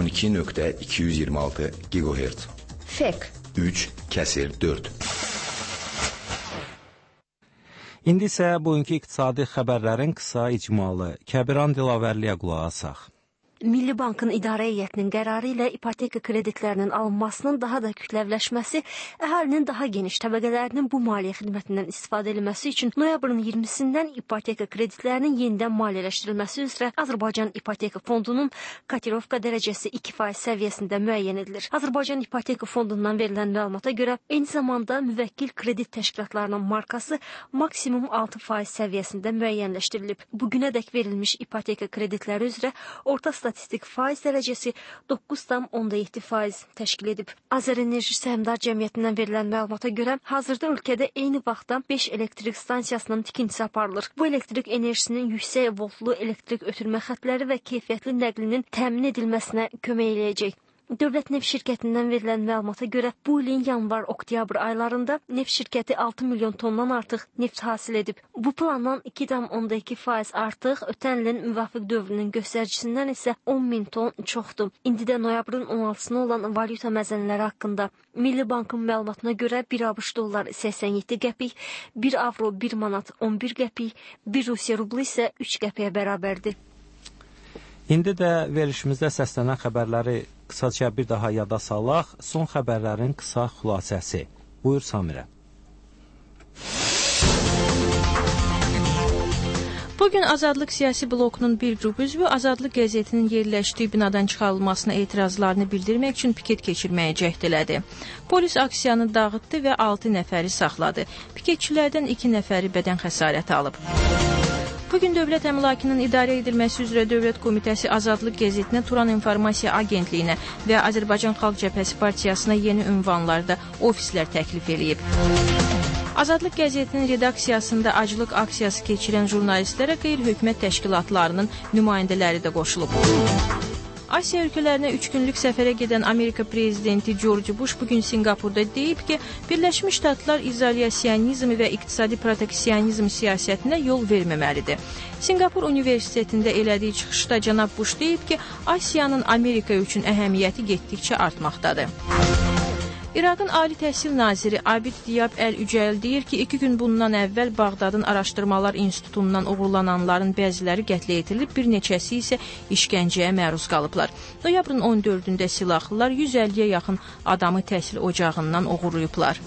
Speaker 31: 12.226 GHz.
Speaker 6: Fek:
Speaker 31: 3/4.
Speaker 8: İndi isə bugünkü iqtisadi xəbərlərin qısa icmalı. Kəbiran Dilavərliyə qulaq asaq.
Speaker 7: Milli Bankın İdarə Heyətinin qərarı ilə ipoteka kreditlərinin alınmasının daha da kütləvləşməsi, əhalinin daha geniş təbəqələrinin bu maliyyə xidmətindən istifadə edilməsi üçün noyabrın 20-sindən ipoteka kreditlərinin yenidən maliyyələşdirilməsi üzrə Azərbaycan İpoteka Fondunun kotirovka dərəcəsi 2% səviyyəsində müəyyən edilir. Azərbaycan İpoteka Fondundan verilən məlumata görə, eyni zamanda müvəkkil kredit təşkilatlarının markası maksimum 6% səviyyəsində müəyyənləşdirilib. Bugünədək verilmiş ipoteka kreditləri üzrə orta statistik faiz dərəcəsi 9,7% təşkil edib. Azərenerji Səhmdar Cəmiyyətindən verilən məlumata görə, hazırda ölkədə eyni vaxtda 5 elektrik stansiyasının tikintisi aparılır. Bu elektrik enerjisinin yüksək voltlu elektrik ötürmə xətləri və keyfiyyətli nəqlinin təmin edilməsinə kömək eləyəcək. Dövlət Neft Şirkətindən verilən məlumata görə bu ilin yanvar-oktyabr aylarında neft şirkəti 6 milyon tondan artıq neft hasil edib. Bu plandan 2,2% artıq, ötən ilin müvafiq dövrünün göstəricisindən isə 10 min ton çoxdur. İndi də noyabrın 16-sına olan valyuta məzənləri haqqında. Milli Bankın məlumatına görə 1 ABŞ dollar 87 qəpik, 1 avro 1 manat 11 qəpik, 1 Rusiya rublu isə 3 qəpiyə bərabərdir.
Speaker 8: İndi də verilişimizdə səslənən xəbərləri qısaca bir daha yada salaq. Son xəbərlərin qısa xülasəsi. Buyur Samirə.
Speaker 1: Bugün Azadlıq siyasi blokunun bir qrup üzvü Azadlıq qəzetinin yerləşdiyi binadan çıxarılmasına etirazlarını bildirmək üçün piket keçirməyə cəhd elədi. Polis aksiyanı dağıtdı və 6 nəfəri saxladı. Piketçilərdən 2 nəfəri bədən xəsarəti alıb. Bugün Dövlət Əmlakının idarə edilməsi üzrə Dövlət Komitəsi Azadlıq qəzetinə, Turan İnformasiya Agentliyinə və Azərbaycan Xalq Cəbhəsi Partiyasına yeni ünvanlarda ofislər təklif eləyib. Azadlıq qəzetinin redaksiyasında aclıq aksiyası keçirən jurnalistlərə qeyri-hökumət təşkilatlarının nümayəndələri də qoşulub. Asiya ölkələrinə 3 günlük səfərə gedən Amerika prezidenti George Bush bugün Singapurda deyib ki, Birləşmiş Ştatlar izolyasiyonizm və iqtisadi proteksionizm siyasətinə yol verməməlidir. Singapur Universitetində elədiyi çıxışda cənab Bush deyib ki, Asiyanın Amerika üçün əhəmiyyəti getdikcə artmaqdadır. İraqın Ali Təhsil Naziri Abid Diyab Əl-Ücəl deyir ki, 2 gün bundan əvvəl Bağdadın Araşdırmalar İnstitutundan uğurlananların bəziləri qətlə yetirilib, bir neçəsi isə işgəncəyə məruz qalıblar. Noyabrın 14-də silahlılar 150-yə yaxın adamı təhsil ocağından oğurlayıblar.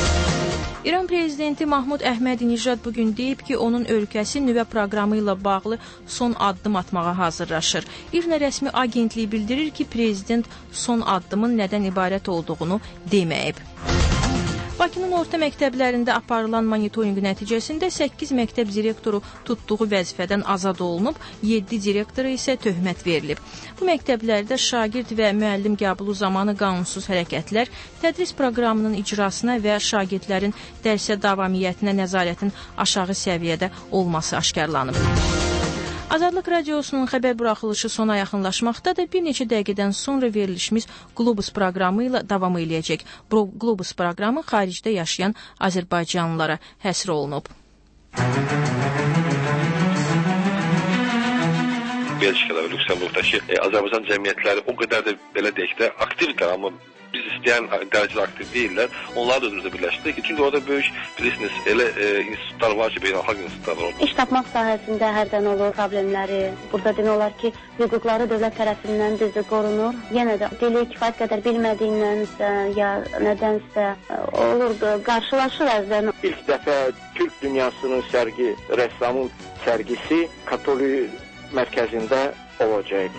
Speaker 1: İran prezidenti Mahmud Əhmədi-Nijad bugün deyib ki, onun ölkəsi nüvə proqramı ilə bağlı son addım atmağa hazırlaşır. İRNA rəsmi agentliyi bildirir ki, prezident son addımın nədən ibarət olduğunu deməyib. Bakının orta məktəblərində aparılan monitorinq nəticəsində 8 məktəb direktoru tutduğu vəzifədən azad olunub, 7 direktora isə töhmət verilib. Bu məktəblərdə şagird və müəllim qəbulu zamanı qanunsuz hərəkətlər, tədris proqramının icrasına və şagirdlərin dərsə davamiyyətinə nəzarətin aşağı səviyyədə olması aşkarlanıb. Azadlıq Radiosunun xəbər buraxılışı sona yaxınlaşmaqdadır. Bir neçə dəqiqədən sonra verilişimiz Globus proqramı ilə davam eləyəcək. Globus proqramı xaricdə yaşayan Azərbaycanlılara həsr olunub.
Speaker 9: Belçikada və Lüksemburqdakı Azərbaycan cəmiyyətləri o qədər də belə deyək də aktivdir, amma biz istəyən dərəcədə aktiv deyirlər. Onları da özümüzdə birləşdirdik. Çünki orada böyük, bilirsiniz, elə institutlar var ki, beynəlxalq institutlar var.
Speaker 10: İş tapmaq sahəsində hərdən olur problemləri. Burada demək olar ki, hüquqları dövlət tərəfindən düzdür qorunur. Yenə də dili kifayət qədər bilmədiyinənsə, ya nədənsə olur, qarşılaşır əzdən.
Speaker 11: İlk dəfə Türk dünyasının sərgi, rəssamın sərgisi Katolik mərkəzində olacaq.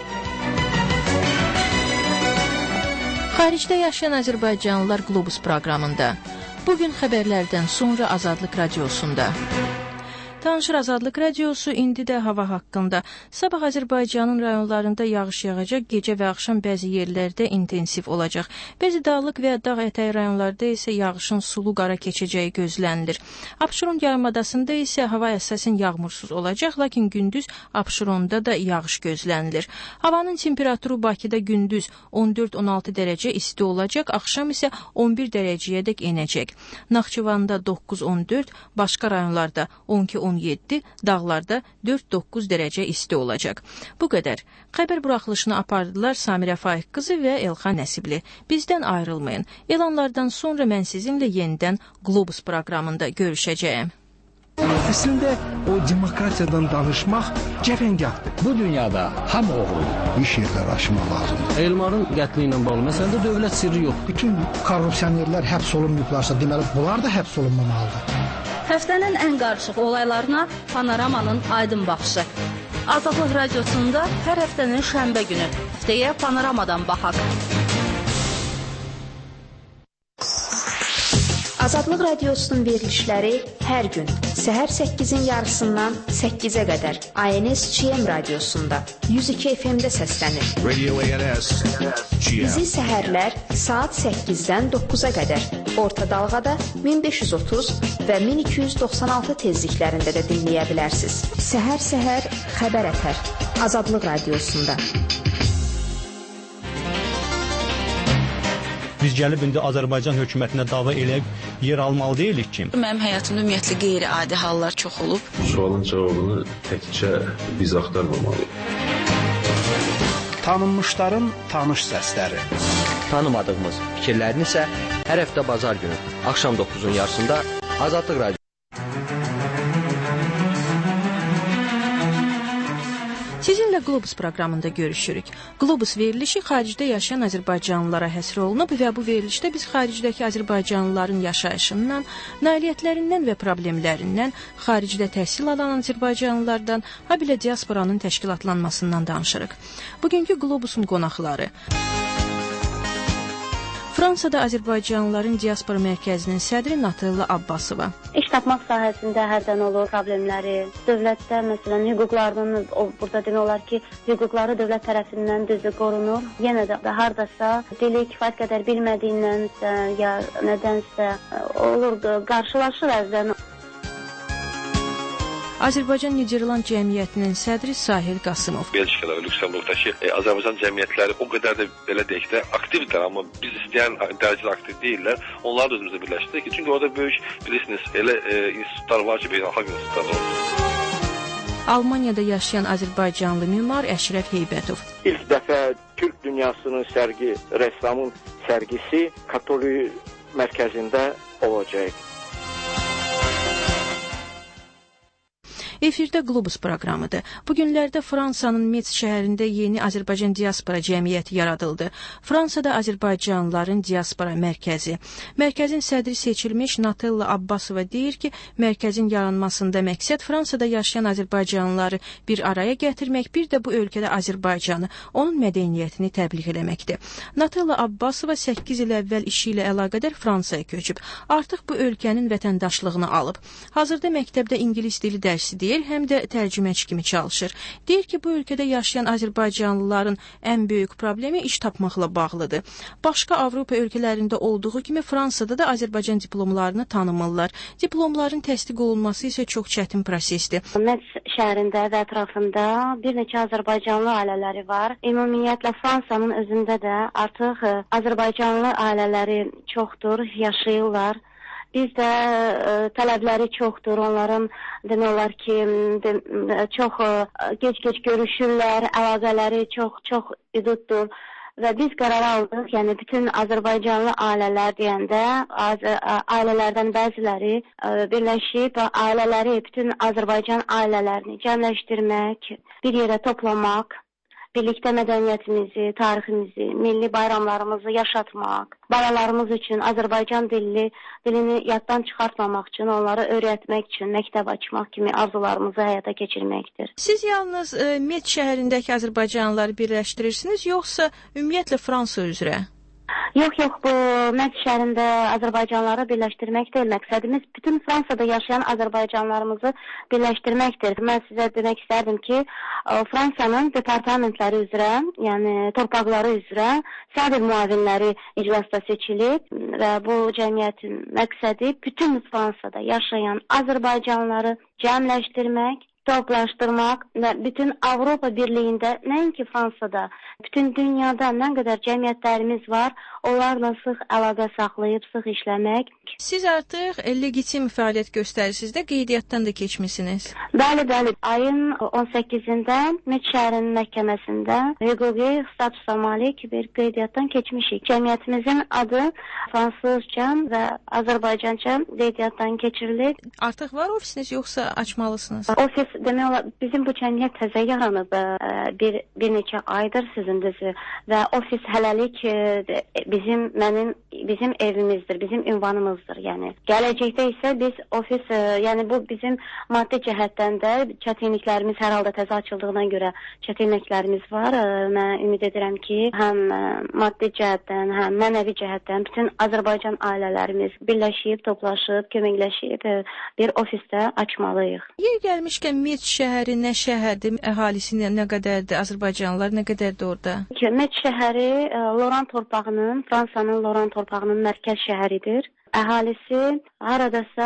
Speaker 1: Xaricdə yaşayan Azərbaycanlılar Globus proqramında. Bugün xəbərlərdən sonra Azadlıq Radiosunda. Tanışır Azadlıq Radiosu indi də hava haqqında. Sabah Azərbaycanın rayonlarında yağış yağacaq, gecə və axşam bəzi yerlərdə intensiv olacaq. Bəzi dağlıq və dağ ətəyi rayonlarda isə yağışın sulu qara keçəcəyi gözlənilir. Abşeron yarımadasında isə hava əsasən yağmursuz olacaq, lakin gündüz Abşeronda da yağış gözlənilir. Havanın temperaturu Bakıda gündüz 14-16 dərəcə isti olacaq, axşam isə 11 dərəcəyədək enəcək. Naxçıvanda 9-14, başqa rayonlarda 12-17, dağlarda 4-9 dərəcə isti olacaq. Bu qədər. Xəbər buraxılışını apardılar Samirə Faiq qızı və Elxan Nəsibli. Bizdən ayrılmayın. Elanlardan sonra mən sizinlə yenidən Globus proqramında görüşəcəyəm.
Speaker 27: Əslində o demokratiyadan danışmaq cəfəngahdır.
Speaker 30: Bu dünyada hamı oğludur. İş yerləri açmaq lazımdır.
Speaker 28: Elmarın qətli ilə bağlı məsələdə dövlət sirri yoxdur.
Speaker 30: Bütün korrupsionerlər həbs olunmayıblarsa, deməli bunlar da həbs olunmamalıdır.
Speaker 12: Həftənin ən qarışıq olaylarına Panoramanın aydın baxışı. Azadlıq radiosunda hər həftənin şənbə günü. Haftaya Panoramadan baxaq.
Speaker 6: Azadlıq radiosunun verilişləri hər gün səhər 8-in yarısından 8-ə qədər ANS-GM radiosunda 102 FM-də səslənir.
Speaker 31: Radio ANS GM.
Speaker 6: Bizi səhərlər saat 8-dən 9-a qədər orta dalğada 1530 və 1296 tezliklərində də dinləyə bilərsiniz. Səhər xəbər ətər Azadlıq radiosunda.
Speaker 4: Biz gəlib indi Azərbaycan hökumətinə dava eləyib yer almalı deyilik ki.
Speaker 25: Mənim həyatımda ümumiyyətlə qeyri-adi hallar çox olub.
Speaker 26: Sualın cavabını təkcə biz axtarmamalıyıq.
Speaker 27: Tanınmışların tanış səsləri.
Speaker 28: Tanımadığımız fikirlərini isə hər həftə bazar günü axşam 9-un yarısında Azadlıq radiosunda.
Speaker 1: Sizinlə Globus proqramında görüşürük. Globus verilişi xaricdə yaşayan azərbaycanlılara həsr olunub və bu verilişdə biz xaricdəki azərbaycanlıların yaşayışından, nailiyyətlərindən və problemlərindən, xaricdə təhsil alan azərbaycanlılardan, habelə diasporanın təşkilatlanmasından danışırıq. Bugünkü Globusun qonaqları Fransada Azərbaycanlıların diaspora mərkəzinin sədri Natella Abbasova.
Speaker 10: İş tapmaq sahəsində hərdən olur problemləri. Dövlətdə məsələn hüquqlarının burada demək olar ki, hüquqları dövlət tərəfindən düzdür qorunur. Yenə də hardasa dili kifayət qədər bilmədiyinsə ya nədənsə olur qarşılaşır əzələn.
Speaker 1: Azərbaycan Niderland Cəmiyyətinin sədri Sahil Qasımov.
Speaker 9: Belçikada və Lüksemburqdakı Azərbaycan cəmiyyətləri o qədər də belə deyək də aktivdir, amma biz istəyən dərəcədə aktiv deyirlər. Onları da özümüzdə birləşdirdik. Çünki orada böyük bilirsiniz elə institutlar var ki, beynəlxalq institutlar var.
Speaker 1: Almaniyada yaşayan Azərbaycanlı memar Əşrəf Heybətov.
Speaker 11: İlk dəfə Türk dünyasının sərgi, rəssamın sərgisi Katolik mərkəzində olacaq.
Speaker 1: Efirdə Globus proqramıdır. Bu günlərdə Fransanın Metz şəhərində yeni Azərbaycan diaspora cəmiyyəti yaradıldı. Fransada Azərbaycanlıların diaspora mərkəzi. Mərkəzin sədri seçilmiş Natella Abbasova deyir ki, mərkəzin yaranmasında məqsəd Fransada yaşayan azərbaycanlıları bir araya gətirmək, bir də bu ölkədə Azərbaycanı, onun mədəniyyətini təbliğ eləməkdir. Natella Abbasova 8 il əvvəl işi ilə əlaqədar Fransaya köçüb. Artıq bu ölkənin vətəndaşlığını alıb. Hazırda məktəbdə ingilis dili dərsi deyir, həm də tərcüməçi kimi çalışır. Deyir ki, bu ölkədə yaşayan azərbaycanlıların ən böyük problemi iş tapmaqla bağlıdır. Başqa Avropa ölkələrində olduğu kimi Fransada da Azərbaycan diplomlarını tanımırlar. Diplomların təsdiq olunması isə çox çətin prosesdir.
Speaker 10: Metz şəhərində və ətrafında bir neçə azərbaycanlı ailələri var. Ümumiyyətlə Fransanın özündə də artıq azərbaycanlı ailələri çoxdur, yaşayırlar. Bizdə tələbləri çoxdur, onların demək olar ki, çox gec-gec görüşürlər, əlaqələri çox üduddur və biz qərar aldıq, yəni bütün azərbaycanlı ailələr deyəndə, ailələrdən bəziləri birləşib, ailələri, bütün Azərbaycan ailələrini cəmləşdirmək, bir yerə toplamaq, birlikdə mədəniyyətimizi, tariximizi, milli bayramlarımızı yaşatmaq, balalarımız üçün Azərbaycan dilini yaddan çıxartmamaq üçün, onları öyrətmək üçün məktəb açmaq kimi arzularımızı həyata keçirməkdir.
Speaker 1: Siz yalnız Metz şəhərindəki azərbaycanlıları birləşdirirsiniz, yoxsa ümumiyyətlə Fransa üzrə?
Speaker 10: Yox, bu Metz şəhərində azərbaycanlıları birləşdirmək deyil. Məqsədimiz bütün Fransada yaşayan azərbaycanlarımızı birləşdirməkdir. Mən sizə demək istərdim ki, Fransanın departamentləri üzrə, yəni torpaqları üzrə sədr müavinləri iclasda seçilib və bu cəmiyyətin məqsədi bütün Fransada yaşayan azərbaycanlıları cəmləşdirmək, toplaşdırmaq və bütün Avropa Birliyində, nəinki Fransada, bütün dünyada nə qədər cəmiyyətlərimiz var, onlarla sıx əlaqə saxlayıb, sıx işləmək.
Speaker 1: Siz artıq legitim fəaliyyət göstərirsiniz də, qeydiyyatdan da keçmisiniz.
Speaker 10: Bəli. Ayın 18-də Met şəhərinin məhkəməsində hüquqi statusa malik bir qeydiyyatdan keçmişik. Cəmiyyətimizin adı fransızca və Azərbaycanca qeydiyyatdan keçirilib.
Speaker 1: Artıq var ofisiniz, yoxsa açmalısınız?
Speaker 10: Ofis demək olar, bizim bu cəmiyyət təzə yaranıb, bir neçə aydır sizindir və ofis hələlik bizim evimizdir, bizim ünvanımızdır. Yəni gələcəkdə isə biz ofis, yəni bu bizim maddi cəhətdən də çətinliklərimiz hər halda təzə açıldığına görə çətinliklərimiz var. Mən ümid edirəm ki, həm maddi cəhətdən, həm mənəvi cəhətdən bütün Azərbaycan ailələrimiz birləşib, toplaşıb, köməkləşib bir ofisdə açmalıyıq.
Speaker 1: Yer gəlmişkən Met şəhəri nə şəhərdir, əhalisi nə qədərdir, Azərbaycanlılar nə qədərdir orada?
Speaker 10: Met şəhəri Loran torpağının, Fransanın Loran torpağının mərkəz şəhəridir. Əhalisi haradasa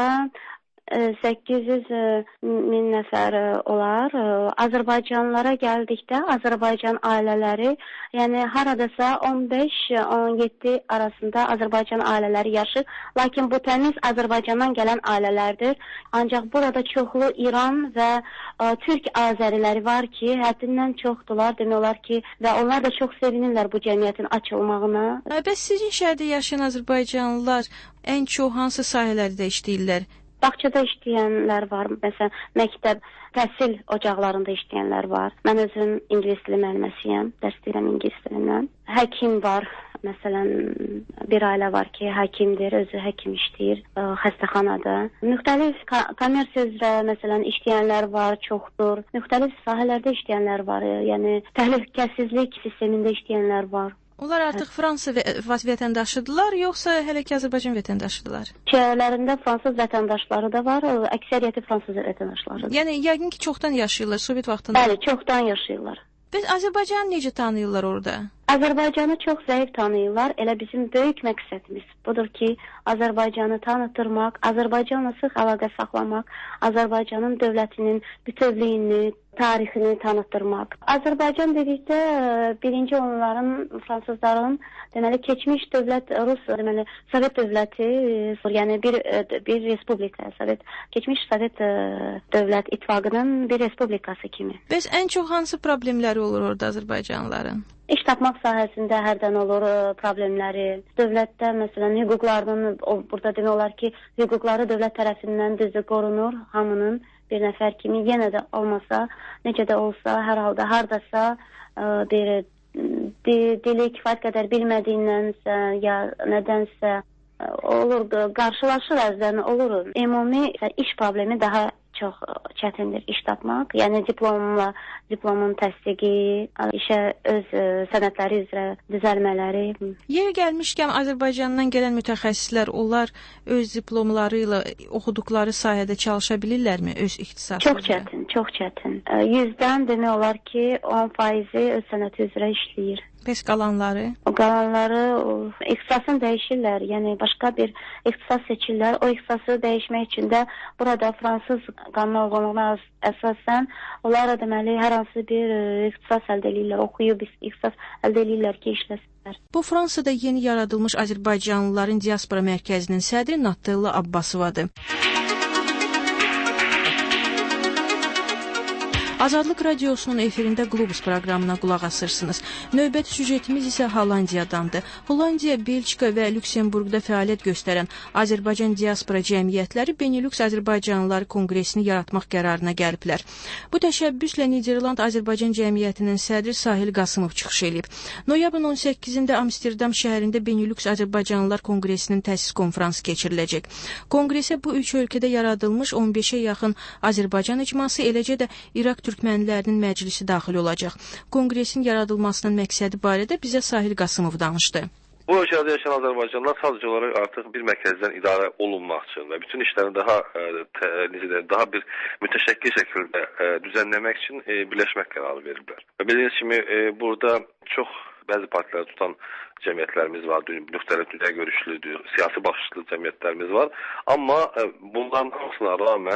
Speaker 10: 800 min nəfər olar. Azərbaycanlılara gəldikdə Azərbaycan ailələri, yəni haradasa 15-17 arasında Azərbaycan ailələri yaşır. Lakin bu təmiz Azərbaycandan gələn ailələrdir. Ancaq burada çoxlu İran və Türk Azəriləri var ki, həddindən çoxdular, demək olar ki, və onlar da çox sevinirlər bu cəmiyyətin açılmağına.
Speaker 1: Bəs sizin şəhərdə yaşayan Azərbaycanlılar ən çox hansı sahələrdə işləyirlər?
Speaker 10: Bağçada işləyənlər var, məsələn, məktəb, təhsil ocaqlarında işləyənlər var. Mən özüm ingilis dili müəlliməsiyəm, dərs deyirəm ingilis dilindən. Həkim var, məsələn, bir ailə var ki, həkimdir, özü həkim işləyir xəstəxanada. Müxtəlif kommersiya üzrə, məsələn, işləyənlər var, çoxdur. Müxtəlif sahələrdə işləyənlər var, yəni təhlükəsizlik sistemində işləyənlər var.
Speaker 1: Onlar artıq Fransa vətəndaşıdırlar, yoxsa hələ ki Azərbaycan vətəndaşıdırlar?
Speaker 10: Şəhərlərində fransız vətəndaşları da var, əksəriyyəti fransız vətəndaşlarıdır.
Speaker 1: Yəni, yəqin ki, çoxdan yaşayırlar, Sovet vaxtında.
Speaker 10: Bəli, çoxdan yaşayırlar.
Speaker 1: Bəs Azərbaycanı necə tanıyırlar orada?
Speaker 10: Azərbaycanı çox zəif tanıyırlar. Elə bizim böyük məqsədimiz budur ki, Azərbaycanı tanıtırmaq, Azərbaycanla sıx əlaqə saxlamaq, Azərbaycanın dövlətinin bütövlüyünü, tarixini tanıtdırmaq. Azərbaycan dedikdə birinci onların, fransızların, deməli, keçmiş dövlət Rus, deməli, Sovet dövləti, yəni bir respublika, keçmiş Sovet dövlət ittifaqının bir respublikası kimi.
Speaker 1: Bəs ən çox hansı problemləri olur orada Azərbaycanlıların?
Speaker 10: İş tapmaq sahəsində hərdən olur problemləri. Dövlətdə, məsələn, hüquqlarının, burada demək olar ki, hüquqları dövlət tərəfindən düzdür qorunur, hamının bir nəfər kimi, yenə də olmasa, necə də olsa, hər halda, hardasa dili kifayət qədər bilmədiyinlənsə, ya nədənsə olur, qarşılaşır əzdən olur. Ümumi iş problemi daha çox çətindir iş tapmaq. Yəni diplomun təsdiqi, işə öz sənədləri üzrə düzəlmələri.
Speaker 1: Yer gəlmişkən Azərbaycandan gələn mütəxəssislər, onlar öz diplomları ilə oxuduqları sahədə çalışa bilirlərmi öz ixtisası?
Speaker 10: Çox çətin. 100-dən demək olar ki, 10% öz sənəti üzrə işləyir.
Speaker 1: Bəs qalanları?
Speaker 10: O qalanları ixtisasını dəyişirlər, yəni başqa bir ixtisas seçirlər. O ixtisası dəyişmək üçün də burada fransız qanuna uyğunluğuna əsasən onlar deməli hər hansı bir ixtisas əldə edirlər, oxuyub ixtisas əldə edirlər ki, işləsinlər.
Speaker 1: Bu Fransada yeni yaradılmış Azərbaycanlıların diaspora mərkəzinin sədri Natella Abbasovadır. Azadlıq Radiosunun efirində Globus proqramına qulaq asırsınız. Növbəti süjetimiz isə Hollandiyadandır. Hollandiya, Belçika və Lüksemburqda fəaliyyət göstərən Azərbaycan diaspora cəmiyyətləri Benilüks Azərbaycanlıları Konqresini yaratmaq qərarına gəliblər. Bu təşəbbüslə Niderland Azərbaycan cəmiyyətinin sədri Sahil Qasımov çıxış edib. Noyabrın 18-də Amsterdam şəhərində Benilüks Azərbaycanlılar Konqresinin təsis konfransı keçiriləcək. Konqresə bu üç ölkədə yaradılmış 15-ə yaxın Azərbaycan icması, eləcə də İraq Türkmənlərinin məclisi daxil olacaq. Konqresin yaradılmasının məqsədi barədə bizə Sahil Qasımov danışdı.
Speaker 9: Bu ölkədə yaşayan Azərbaycanlılar sadəcə olaraq artıq bir mərkəzdən idarə olunmaq üçün və bütün işlərini daha bir mütəşəkkil şəkildə düzənləmək üçün birləşmək qərarı veriblər. Və bildiyiniz kimi burada çox bəzi partiləri tutan cəmiyyətlərimiz var, müxtəlif dünya görüşlü, siyasi baxışlı cəmiyyətlərimiz var. Amma bunların hamısına rağmen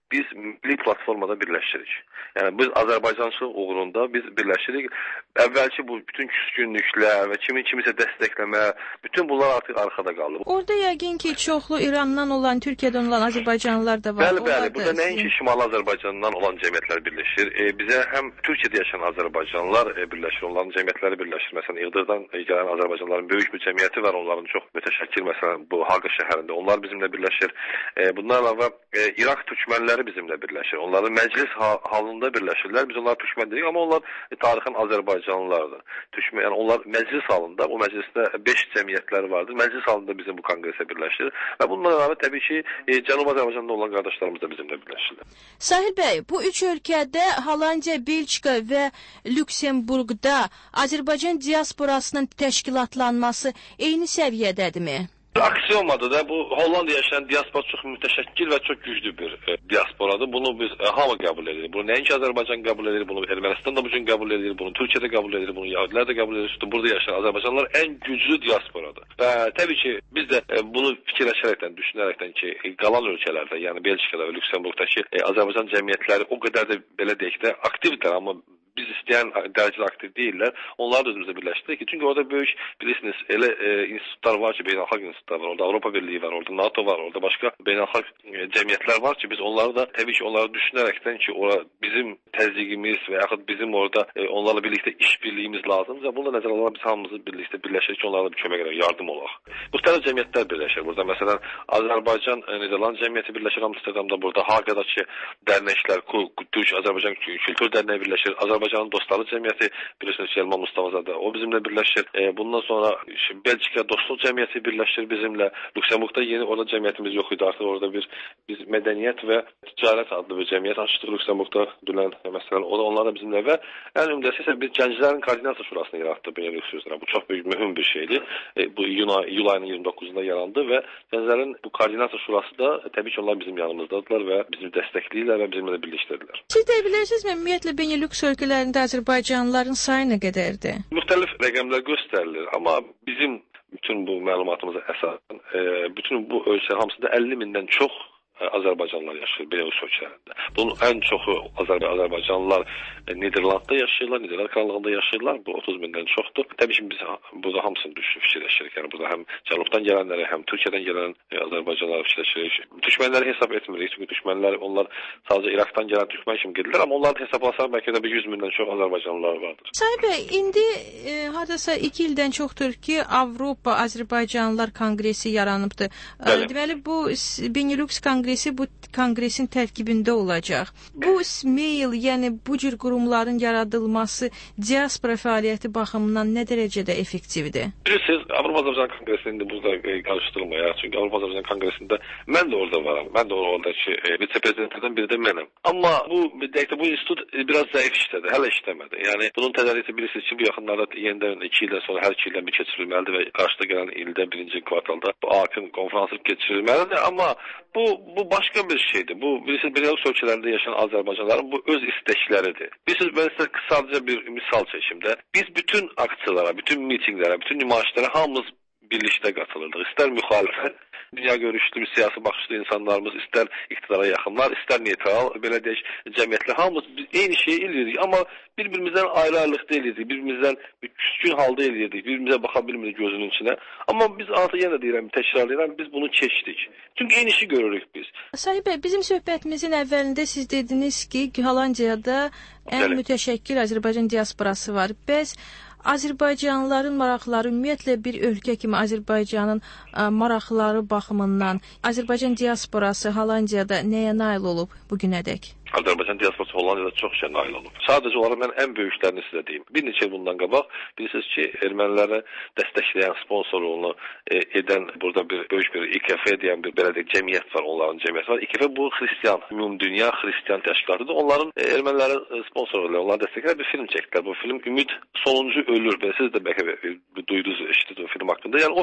Speaker 9: biz milli platformada birləşirik. Yəni biz Azərbaycançılıq uğrunda biz birləşirik. Əvvəlki bu bütün küskünlüklər və kimisə dəstəkləmə, bütün bunlar artıq arxada qaldı.
Speaker 1: Orada yəqin ki, çoxlu İrandan olan, Türkiyədən olan azərbaycanlılar da var.
Speaker 9: Bəli. Burada nəinki Şimali Azərbaycandan olan cəmiyyətlər birləşir. Bizə həm Türkiyədə yaşayan azərbaycanlılar birləşir, onların cəmiyyətləri birləşir. Məsələn, İğdırdan gələn azərbaycanlıların böyük bir cəmiyyəti var, onların çox mütəşəkkil, məsələn, bu Haqa şəhərində. Onlar bizimlə birləşir. Bundan əlavə İraq türkmənləri bizimlə birləşir. Onların məclis halında birləşirlər. Biz onlara türkmən deyirik, amma onlar tarixən azərbaycanlılardır. Yəni onlar məclis halında, o məclisdə 5 cəmiyyətləri vardır. Məclis halında bizim bu konqresə birləşir və bundan əlavə təbii ki, Cənubi Azərbaycanda olan qardaşlarımız da bizimlə birləşirlər.
Speaker 1: Sahil bəy, bu 3 ölkədə Hollandiya, Belçika və Lüksemburqda Azərbaycan diasporasının təşkilatlanması eyni səviyyədədirmi?
Speaker 9: Aksiyonmadır da, bu Hollandiyada yaşayan diaspora çox mütəşəkkil və çox güclü bir diasporadır. Bunu biz hamı qəbul edir. Bunu nəinki Azərbaycan qəbul edir, bunu Ermənistan da bu gün qəbul edir, bunu Türkiyədə qəbul edir, bunu Yahudilər də qəbul edir. Burada yaşayan Azərbaycanlılar ən güclü diasporadır. Və təbii ki, biz də bunu fikirləşərəkdən, düşünərəkdən ki, qalan ölkələrdə, yəni Belçikada və Lüksemburqdakı Azərbaycan cəmiyyətləri o qədər də belə deyək də aktivdir, amma biz istəyən dərəcədə aktiv deyirlər. Onları da özümüzdə birləşdirdik ki, çünki orada böyük, bilirsiniz, elə institutlar var ki, beynəlxalq institutlar var, orada Avropa Birliyi var, orada NATO var, orada başqa beynəlxalq cəmiyyətlər var ki, biz onları da təbii ki, onları düşünərəkdən ki, ora bizim təzyiqimiz və yaxud bizim orada onlarla birlikdə işbirliyimiz lazımdır və bunu da nəzərə alaraq biz hamımızı birlikdə birləşirik ki, onlara bir kömək edək, yardım olaq. Müxtəlif cəmiyyətlər birləşir. Burada məsələn Azərbaycan Niderland cəmiyyəti birləşir Amsterdamda, burada Haqadakı dərnəklər, Türk-Azərbaycan Kültür Dərnəyi birləşir, Azərbaycanın Dostları Cəmiyyəti, bilirsiniz Yelman Mustafazadə, o bizimlə birləşir. Bundan sonra Belçika Dostluq Cəmiyyəti birləşir bizimlə. Lüksemburqda yeni orada cəmiyyətimiz yox idi. Artıq orada biz mədəniyyət və ticarət adlı bir cəmiyyət açdıq Lüksemburqda dünən məsələn. O da onlar da bizimlə və ən ümdəsi isə biz Gənclərin Koordinasiya Şurasını yaratdıq Benelux üzrə. Bu çox böyük mühüm bir şeydir. Bu iyul ayının 29-da yarandı və Gənclərin bu Koordinasiya Şurası da təbii ki, onlar bizim yanımızdadılar və bizi dəstəkləyirlər və bizimlə birləşdirdilər.
Speaker 1: Siz də bilirsiniz, ümumiyyətlə Benelux ölkələrində azərbaycanlıların sayı nə qədərdir?
Speaker 9: Müxtəlif rəqəmlər göstərilir, amma bizim bütün bu məlumatımıza əsasən bütün bu ölkələr hamısında 50 mindən çox Azərbaycanlılar yaşayır Benelux ölkələrində. Bunun ən çoxu Azərbaycanlılar Niderlandda yaşayırlar, Niderland Krallığında yaşayırlar. Bu 30 mindən çoxdur. Təbii ki, biz burada hamısını fikirləşirik. Yəni burada həm Cənubdan gələnləri, həm Türkiyədən gələn Azərbaycanlıları fikirləşirik. Düşmənləri hesab etmirik. Çünki düşmənlər onlar sadəcə İraqdan gələn düşmən kimi gedirlər, amma onları hesablasaq bəlkə də 100 mindən çox Azərbaycanlılar vardır.
Speaker 1: Sahib bəy, indi hardasa 2 ildən çoxdur ki, Avropa Azərbaycanlılar Konqresi yaranıbdır. Deməli, bu Benelux Konqresi bu konqresin tərkibində olacaq. Bu mail, yəni bu cür qurumların yaradılması diaspora fəaliyyəti baxımından nə dərəcədə effektivdir?
Speaker 9: Bilirsiniz, Avropa Azərbaycan Konqresində burada qarışdırılmaya, çünki Avropa Azərbaycan Konqresində mən də orada varam. Mən də oradakı vitse-prezidentlərdən biri də mənəm. Amma bu institut biraz zəif işlədi, hələ işləmədi. Yəni bunun tədarüsü bilirsiniz ki, bu yaxınlarda yenidən 2 ildən sonra hər 2 ildən bir keçirilməlidir və qarşıda gələn ildə 1-ci kvartalda bu AKın konfransı keçirilməlidir. Amma bu başqa bir şeydir. Bu bilirsiniz Benelux ölkələrində yaşayan Azərbaycanlıların bu öz istəkləridir. Bilirsiniz, mən sizə qısaca bir misal çəkimdə. Biz bütün aksiyalara, bütün mitinqlərə, bütün nümayişlərə hamımız birlikdə qatılırdıq. İstər müxalifət, dünya görüşlü, siyasi baxışlı insanlarımız, istər iqtidara yaxınlar, istər neytral, belə deyək, cəmiyyətlər, hamımız eyni şeyi eləyirdik, amma bir-birimizdən ayrı-ayrılıqda eləyirdik, bir-birimizdən küskün halda eləyirdik, bir-birimizə baxa bilmirdik gözünün içinə. Amma biz artıq yenə deyirəm, təkrarlayıram, biz bunu keçdik. Çünki eyni işi görürük biz.
Speaker 1: Sahib bəy, bizim söhbətimizin əvvəlində siz dediniz ki, Hollandiyada ən mütəşəkkil Azərbaycan diasporası var. Bəs Azərbaycanlıların maraqları ümumiyyətlə bir ölkə kimi Azərbaycanın maraqları baxımından Azərbaycan diasporası Hollandiyada nəyə nail olub bugünədək?
Speaker 9: Azərbaycan diasporası Hollandiyada çox şey nail olub. Sadəcə olaraq mən ən böyüklərini sizə deyim. Bir neçə il bundan qabaq bilirsiniz ki, erməniləri dəstəkləyən, sponsorluğunu edən burada böyük bir İKF deyən bir belə deyək cəmiyyət var, onların cəmiyyəti var. İKF bu xristian, ümumdünya xristian təşkilatıdır. Onların erməniləri sponsor edirlər, onları dəstəkləyən bir film çəkdilər. Bu film Ümid Sonuncu Ölür. Siz də bəlkə duydunuz, eşitdiniz o film haqqında. Yəni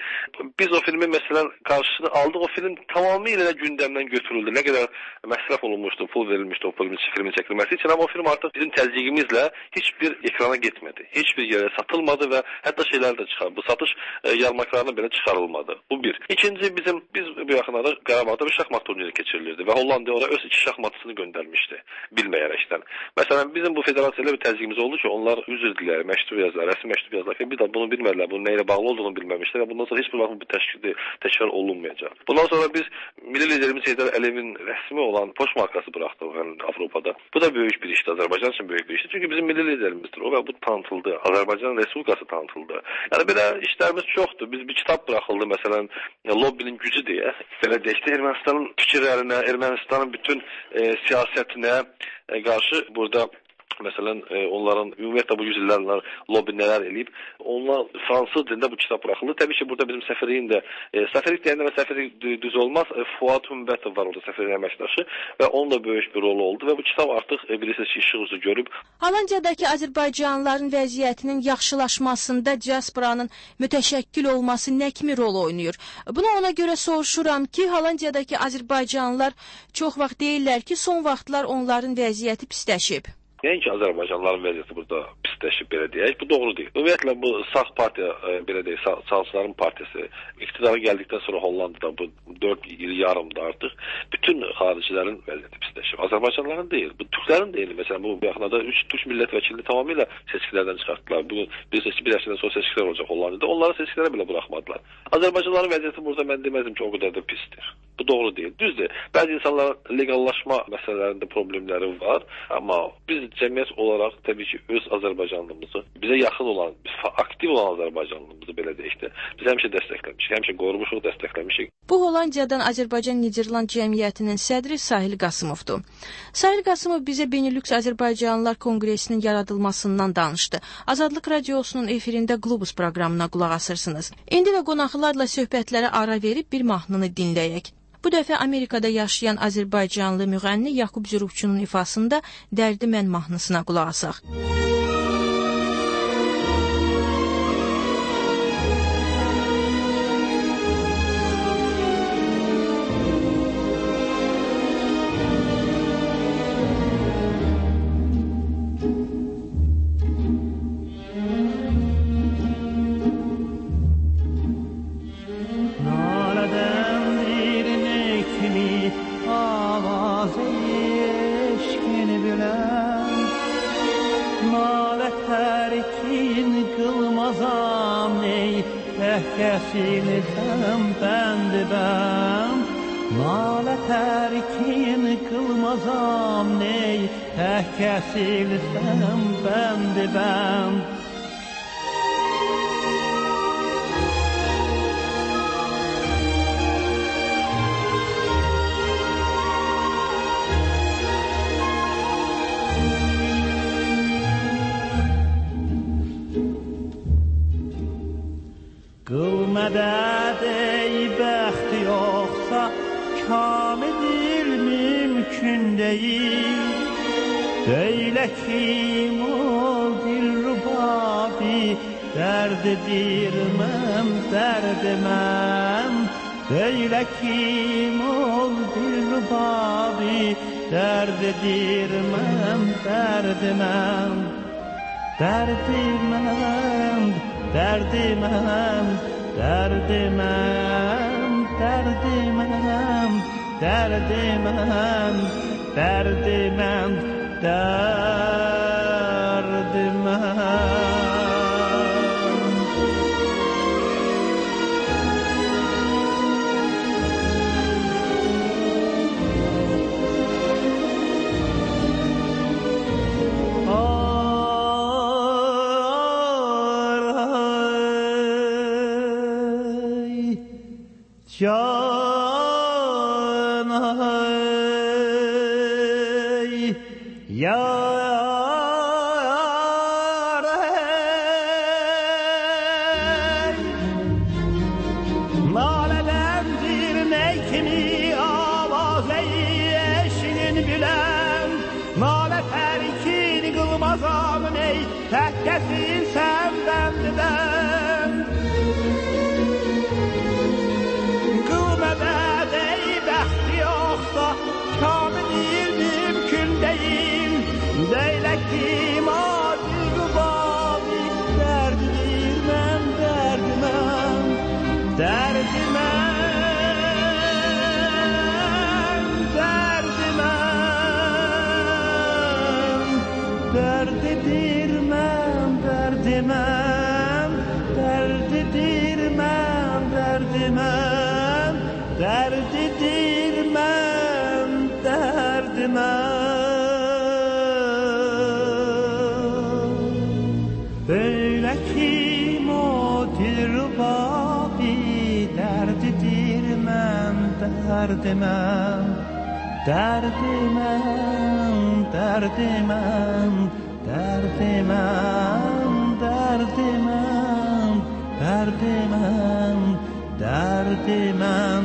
Speaker 9: biz o filmin məsələn qarşısını aldıq. O film tamamilə gündəmdən götürüldü. Nə qədər məsrəf olunmuşdu, pul verilmişdi o filmin çekilmesi için ama o film artık bizim təzyiqimizlə hiçbir ekrana gitmedi. Hiçbir yere satılmadı ve hatta şeyler de çıkardı. Bu satış yarmarkalarına bile çıkarılmadı. Bu bir. İkinci biz bu yaxınlarda Qarabağda bir şahmat turniri keçirilirdi ve Hollandiya oraya öz 2 şahmatçısını göndermişti bilməyərəkdən. Məsələn bizim bu federasiyayla bir təzyiqimiz oldu ki, onlar üzr diləyir, məktub yazdılar, rəsmi məktub yazdılar ki, bir də bunu bilmədilər, bunun nə ilə bağlı olduğunu bilməmişlər və bundan sonra heç bir vaxt bu təşkil olunmayacaq. Bundan sonra biz milli liderimiz Heydər Əliyevin rəsmi olan poçt markası buraxdıq Avropada. Bu da böyük bir işdir, Azərbaycan üçün böyük bir işdir. Çünki bizim milli liderimizdir o və bu tanıtıldı. Azərbaycan Respublikası tanıtıldı. Yəni belə işlərimiz çoxdur. Biz bir kitab buraxıldı, məsələn, lobbinin gücü deyə. Belə deyək də Ermənistanın fikirlərinə, Ermənistanın bütün siyasətinə qarşı burada məsələn onların ümumiyyətlə bu 100 illərlə lobbi nələr eləyib, onlar fransız dilində bu kitab buraxıldı. Təbii ki, burada bizim səfirliyin də səfirlik deyəndə və səfirlik düz olmaz. Fuad Hümbətov var orada səfirliyin əməkdaşı və onun da böyük bir rolu oldu və bu kitab artıq bilirsiniz ki, işıq üzü görüb.
Speaker 1: Hollandiyadakı Azərbaycanlıların vəziyyətinin yaxşılaşmasında diasporanın mütəşəkkil olması nə kimi rol oynayır? Bunu ona görə soruşuram ki, Hollandiyadakı Azərbaycanlılar çox vaxt deyirlər ki, son vaxtlar onların vəziyyəti pisləşib.
Speaker 9: Nəinki Azərbaycanlıların vəziyyəti burada pisləşib, belə deyək. Bu doğru deyil. Ümumiyyətlə, bu sağ partiya, belə deyək, sağçıların partiyası iqtidara gəldikdən sonra Hollandiyada bu 4 il yarımda artıq bütün xaricilərin vəziyyəti pisləşib. Azərbaycanlıların deyil, bu türklərin deyil. Məsələn, bu yaxınada 3 türk millət vəkilini tamamilə seçkilərdən çıxartdılar. Bu bir həftədən sonra seçkilər olacaq Hollandiyada. Onları seçkilərə belə buraxmadılar. Azərbaycanlıların vəziyyəti burada mən deməzdim ki, o qədər də pisdir. Bu doğru deyil. Düzdür. Bəzi insanların legallaşma məsələlərində problemləri var, amma biz cəmiyyət olaraq təbii ki, öz Azərbaycanlımızı, bizə yaxın olan, aktiv olan Azərbaycanlımızı belə deyək də, biz həmişə dəstəkləmişik, həmişə qorumuşuq, dəstəkləmişik.
Speaker 1: Bu Hollandiyadan Azərbaycan-Niderland Cəmiyyətinin sədri Sahil Qasımovdur. Sahil Qasımov bizə Benilüks Azərbaycanlılar Konqresinin yaradılmasından danışdı. Azadlıq Radiosunun efirində Globus proqramına qulaq asırsınız. İndi də qonaqlarla söhbətlərə ara verib bir mahnını dinləyək. Bu dəfə Amerikada yaşayan Azərbaycanlı müğənni Yakub Zürubçunun ifasında Dərdi Mən mahnısına qulaq asaq.
Speaker 13: Kesilsem bendi ben, nalə tərkin qılmazam ney, kesilsem bendi ben. Qılmədəd ey bəxt yoxsa, kamil mümkün deyil. Böylə kim ol dilrubabi, dərdidir mən, dərdiməm. Böylə kim ol dilrubabi, dərdidir mən, dərdiməm. Dərdiməm, dərdiməm, dərdiməm, dərdiməm, dərdiməm, dərdiməm, dərdiməm. Can ay, yar ey, nalədendir ney kimi avaz ey, eşinin bilen, nalə tərkin qılmazam ney, təkkəsin sən bəndidən. Kamil Zeylekim acil babi derdidir men derdimem derdimem derdimem derdidir men derdimem derdidir men derdimem derdidir men derdimem böyle kim o dilrubabi derdidir men derdimem derdimem derdimem derdimem derdimem derdimem derdimem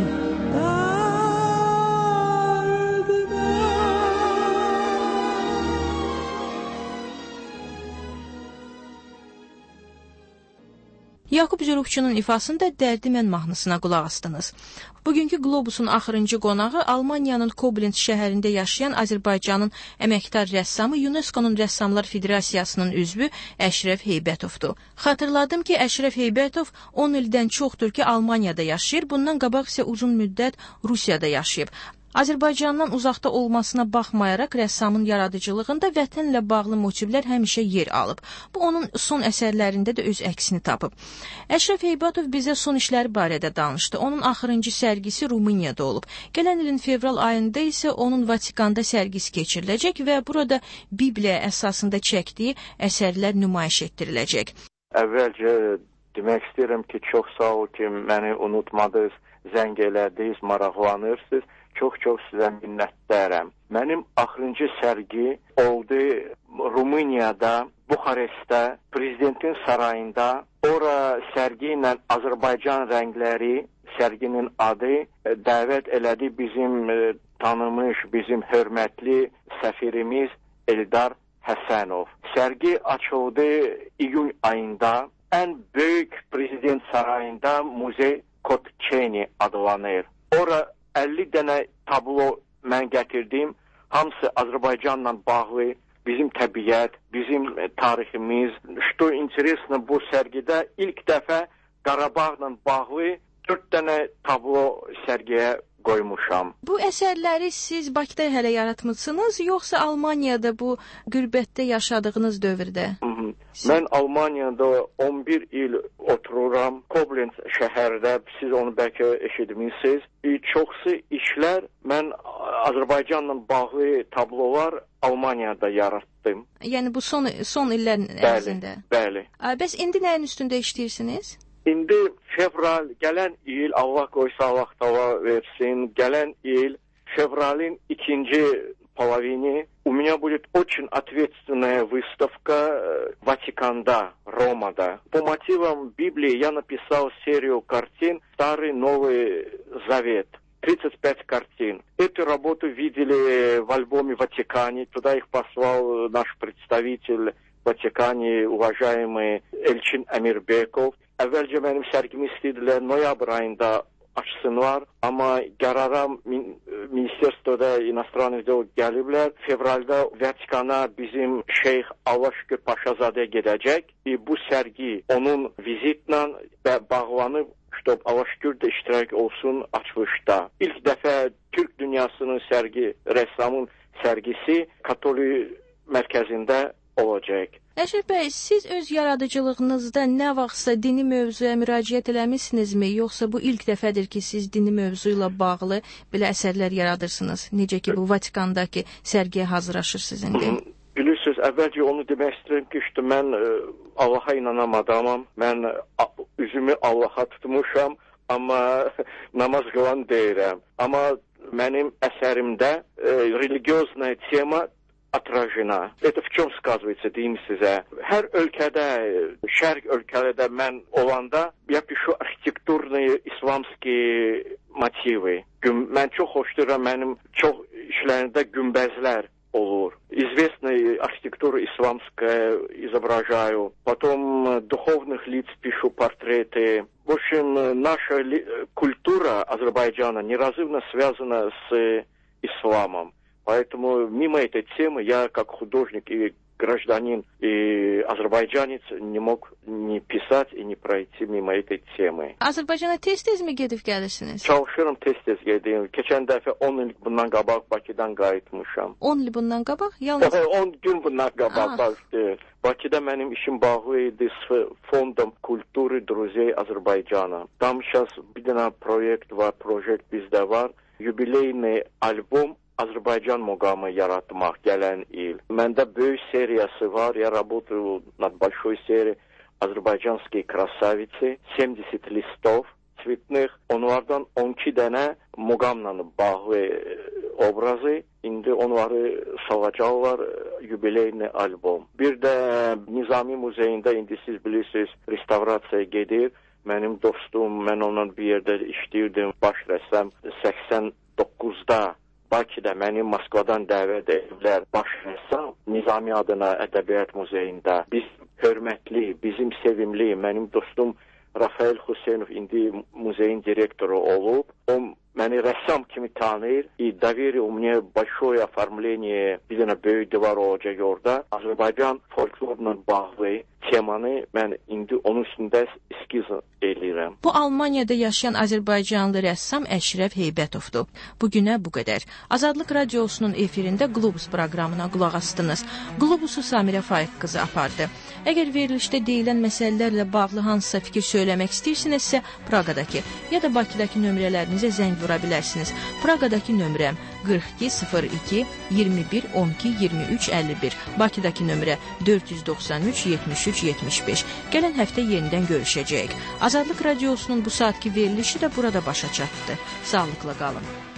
Speaker 1: Yakub Zürufçunun ifasında Dərdimən mahnısına qulaq astınız. Bugünkü Globusun axırıncı qonağı Almaniyanın Koblenz şəhərində yaşayan Azərbaycanın əməkdar rəssamı, UNESCO-nun Rəssamlar Federasiyasının üzvü Əşrəf Heybətovdur. Xatırladım ki, Əşrəf Heybətov 10 ildən çoxdur ki, Almaniyada yaşayır, bundan qabaq isə uzun müddət Rusiyada yaşayıb. Azərbaycandan uzaqda olmasına baxmayaraq rəssamın yaradıcılığında vətənlə bağlı motivlər həmişə yer alıb. Bu onun son əsərlərində də öz əksini tapıb. Əşrəf Heybətov bizə son işləri barədə danışdı. Onun axırıncı sərgisi Rumuniyada olub. Gələn ilin fevral ayında isə onun Vatikanda sərgisi keçiriləcək və burada Bibliya əsasında çəkdiyi əsərlər nümayiş etdiriləcək.
Speaker 11: Əvvəlcə demək istəyirəm ki, çox sağ ol ki, məni unutmadınız, zəng elədiniz, maraqlanırsınız. Çox sizə minnətdarım. Mənim axırıncı sərgi oldu Rumuniyada, Buxarestdə, prezidentin sarayında. Ora sərgi ilə Azərbaycan rəngləri, sərginin adı dəvət elədi bizim tanınmış, bizim hörmətli səfirimiz Eldar Həsənov. Sərgi açıldı iyun ayında. Ən böyük prezident sarayında Muzey Kotçeni adlanır. Ora 50 dənə tablo mən gətirdim. Hamısı Azərbaycanla bağlı, bizim təbiət, bizim tariximiz. Что интересно, bu sərgidə ilk dəfə Qarabağla bağlı 4 dənə tablo sərgiyə qoymuşam.
Speaker 1: Bu əsərləri siz Bakıda hələ yaratmısınız, yoxsa Almaniyada bu qürbətdə yaşadığınız dövrdə?
Speaker 11: Mən Almaniyada 11 il otururam. Koblenz şəhərdə, siz onu bəlkə eşitmişsiniz. Çoxsu işlər mən Azərbaycanla bağlı tablolar Almaniyada yaratdım.
Speaker 1: Yəni bu son illərin ərzində?
Speaker 11: Bəli.
Speaker 1: Bəs indi nəyin üstündə işləyirsiniz?
Speaker 11: İndi fevral, gələn il, Allah qoysa Allah tava versin, gələn il fevralin ikinci половине у меня будет очень ответственная выставка Ватиканда, Ромада. По мотивам Библии я написал серию картин «Старый Новый Завет». 35 картин. Эту работу видели в альбоме «Ватикане». Туда их послал наш представитель в Ватикане, уважаемый Elçin Əmirbekov. Əvvəlcə mənim sərgimi istədilər noyabr ayında açsınlar, amma qərara Ministerstoda İnastranных dел gəliblər. Fevralda Vatikana bizim Şeyx Allah şükür Paşazadə gedəcək. Bu sərgi onun vizitlə bağlanıb, чтобы Allah şükür də iştirak olsun açılışda. İlk dəfə Türk dünyasının rəssamın sərgisi Katolik mərkəzində olacaq.
Speaker 1: Əşrəf bəy, siz öz yaradıcılığınızda nə vaxtsa dini mövzuya müraciət eləmisinizmi, yoxsa bu ilk dəfədir ki, siz dini mövzu ilə bağlı belə əsərlər yaradırsınız? Necə ki, bu Vatikandakı sərgiyə hazırlaşırsınız indi?
Speaker 11: Bilirsiniz, əvvəlcə onu demək istəyirəm ki, işte mən Allaha inanan adamam, mən üzümü Allaha tutmuşam, amma namaz qılan deyirəm. Amma mənim əsərimdə religiozная tema отражена. Это в чем сказывается, deyim sizə. Hər ölkədə, şərq ölkələrdə mən olanda, я пишу архитектурные исламские мотивы. Mən çox xoşlayıram, mənim çox işlərində günbəzlər olur. Известная архитектура исламская изображаю. Потом духовных лиц пишу портреты. В общем, наша культура Азербайджана неразрывно связана с исламом. Поэтому мимо этой темы я, как художник и гражданин и азərbaycanец, не mог не pисать и не пройти mimo этой темы.
Speaker 1: Azərbaycana tez-tez mi gedib gəlirsiniz?
Speaker 11: Çalışıram tez-tez gedim. Keçən dəfə 10 il bundan qabaq Bakıdan qayıtmışam.
Speaker 1: 10 il bundan qabaq? Yalnız
Speaker 11: 10 gün bundan qabaq başlayır. Bakıda mənim işim bağlı idi s Fondom Kulturi Druzey Azərbaycana. Tam сейчас bir dənə proje bizdə var. Yubileyni albom Azərbaycan muğamı yaratmaq gələn il. Məndə böyük seriyası var. Я работаю над большой серией Azərbaycanskие красавицы, 70 listov цветных. Onlardan 12 dənə muğamla bağlı obrazı. İndi onları salacaqlar yubileyni albom. Bir də Nizami Muzeyində indi siz bilirsiniz restavrasiya gedir. Mənim dostum, mən onunla bir yerdə işləyirdim. Baş rəssam 89-da Bakıda məni Moskvadan dəvət ediblər. Baş rəssam Nizami adına Ədəbiyyat Muzeyində. Biz hörmətli, bizim sevimli, mənim dostum Rafael Huseynov indi muzeyin direktoru olub. O məni rəssam kimi tanıyır. И доверил мне большое оформление. Bir dənə böyük divar olacaq orada. Azərbaycan folklorla bağlı temanı mən indi onun üstündə eskiz eləyirəm.
Speaker 1: Bu Almaniyada yaşayan Azərbaycanlı rəssam Əşrəf Heybətovdur. Bugünə bu qədər. Azadlıq Radiosunun efirində Globus proqramına qulaq asdınız. Globusu Samirə Faiq qızı apardı. Əgər verilişdə deyilən məsələlərlə bağlı hansısa fikir söyləmək istəyirsinizsə, Praqadakı ya da Bakıdakı nömrələrinizə zəng vura bilərsiniz. Praqadakı nömrəm 42 02 21 12 23 51. Bakıdakı nömrə 493 73 75. Gələn həftə yenidən görüşəcəyik. Azadlıq Radiosunun bu saatki verilişi də burada başa çatdı. Sağlıqla qalın.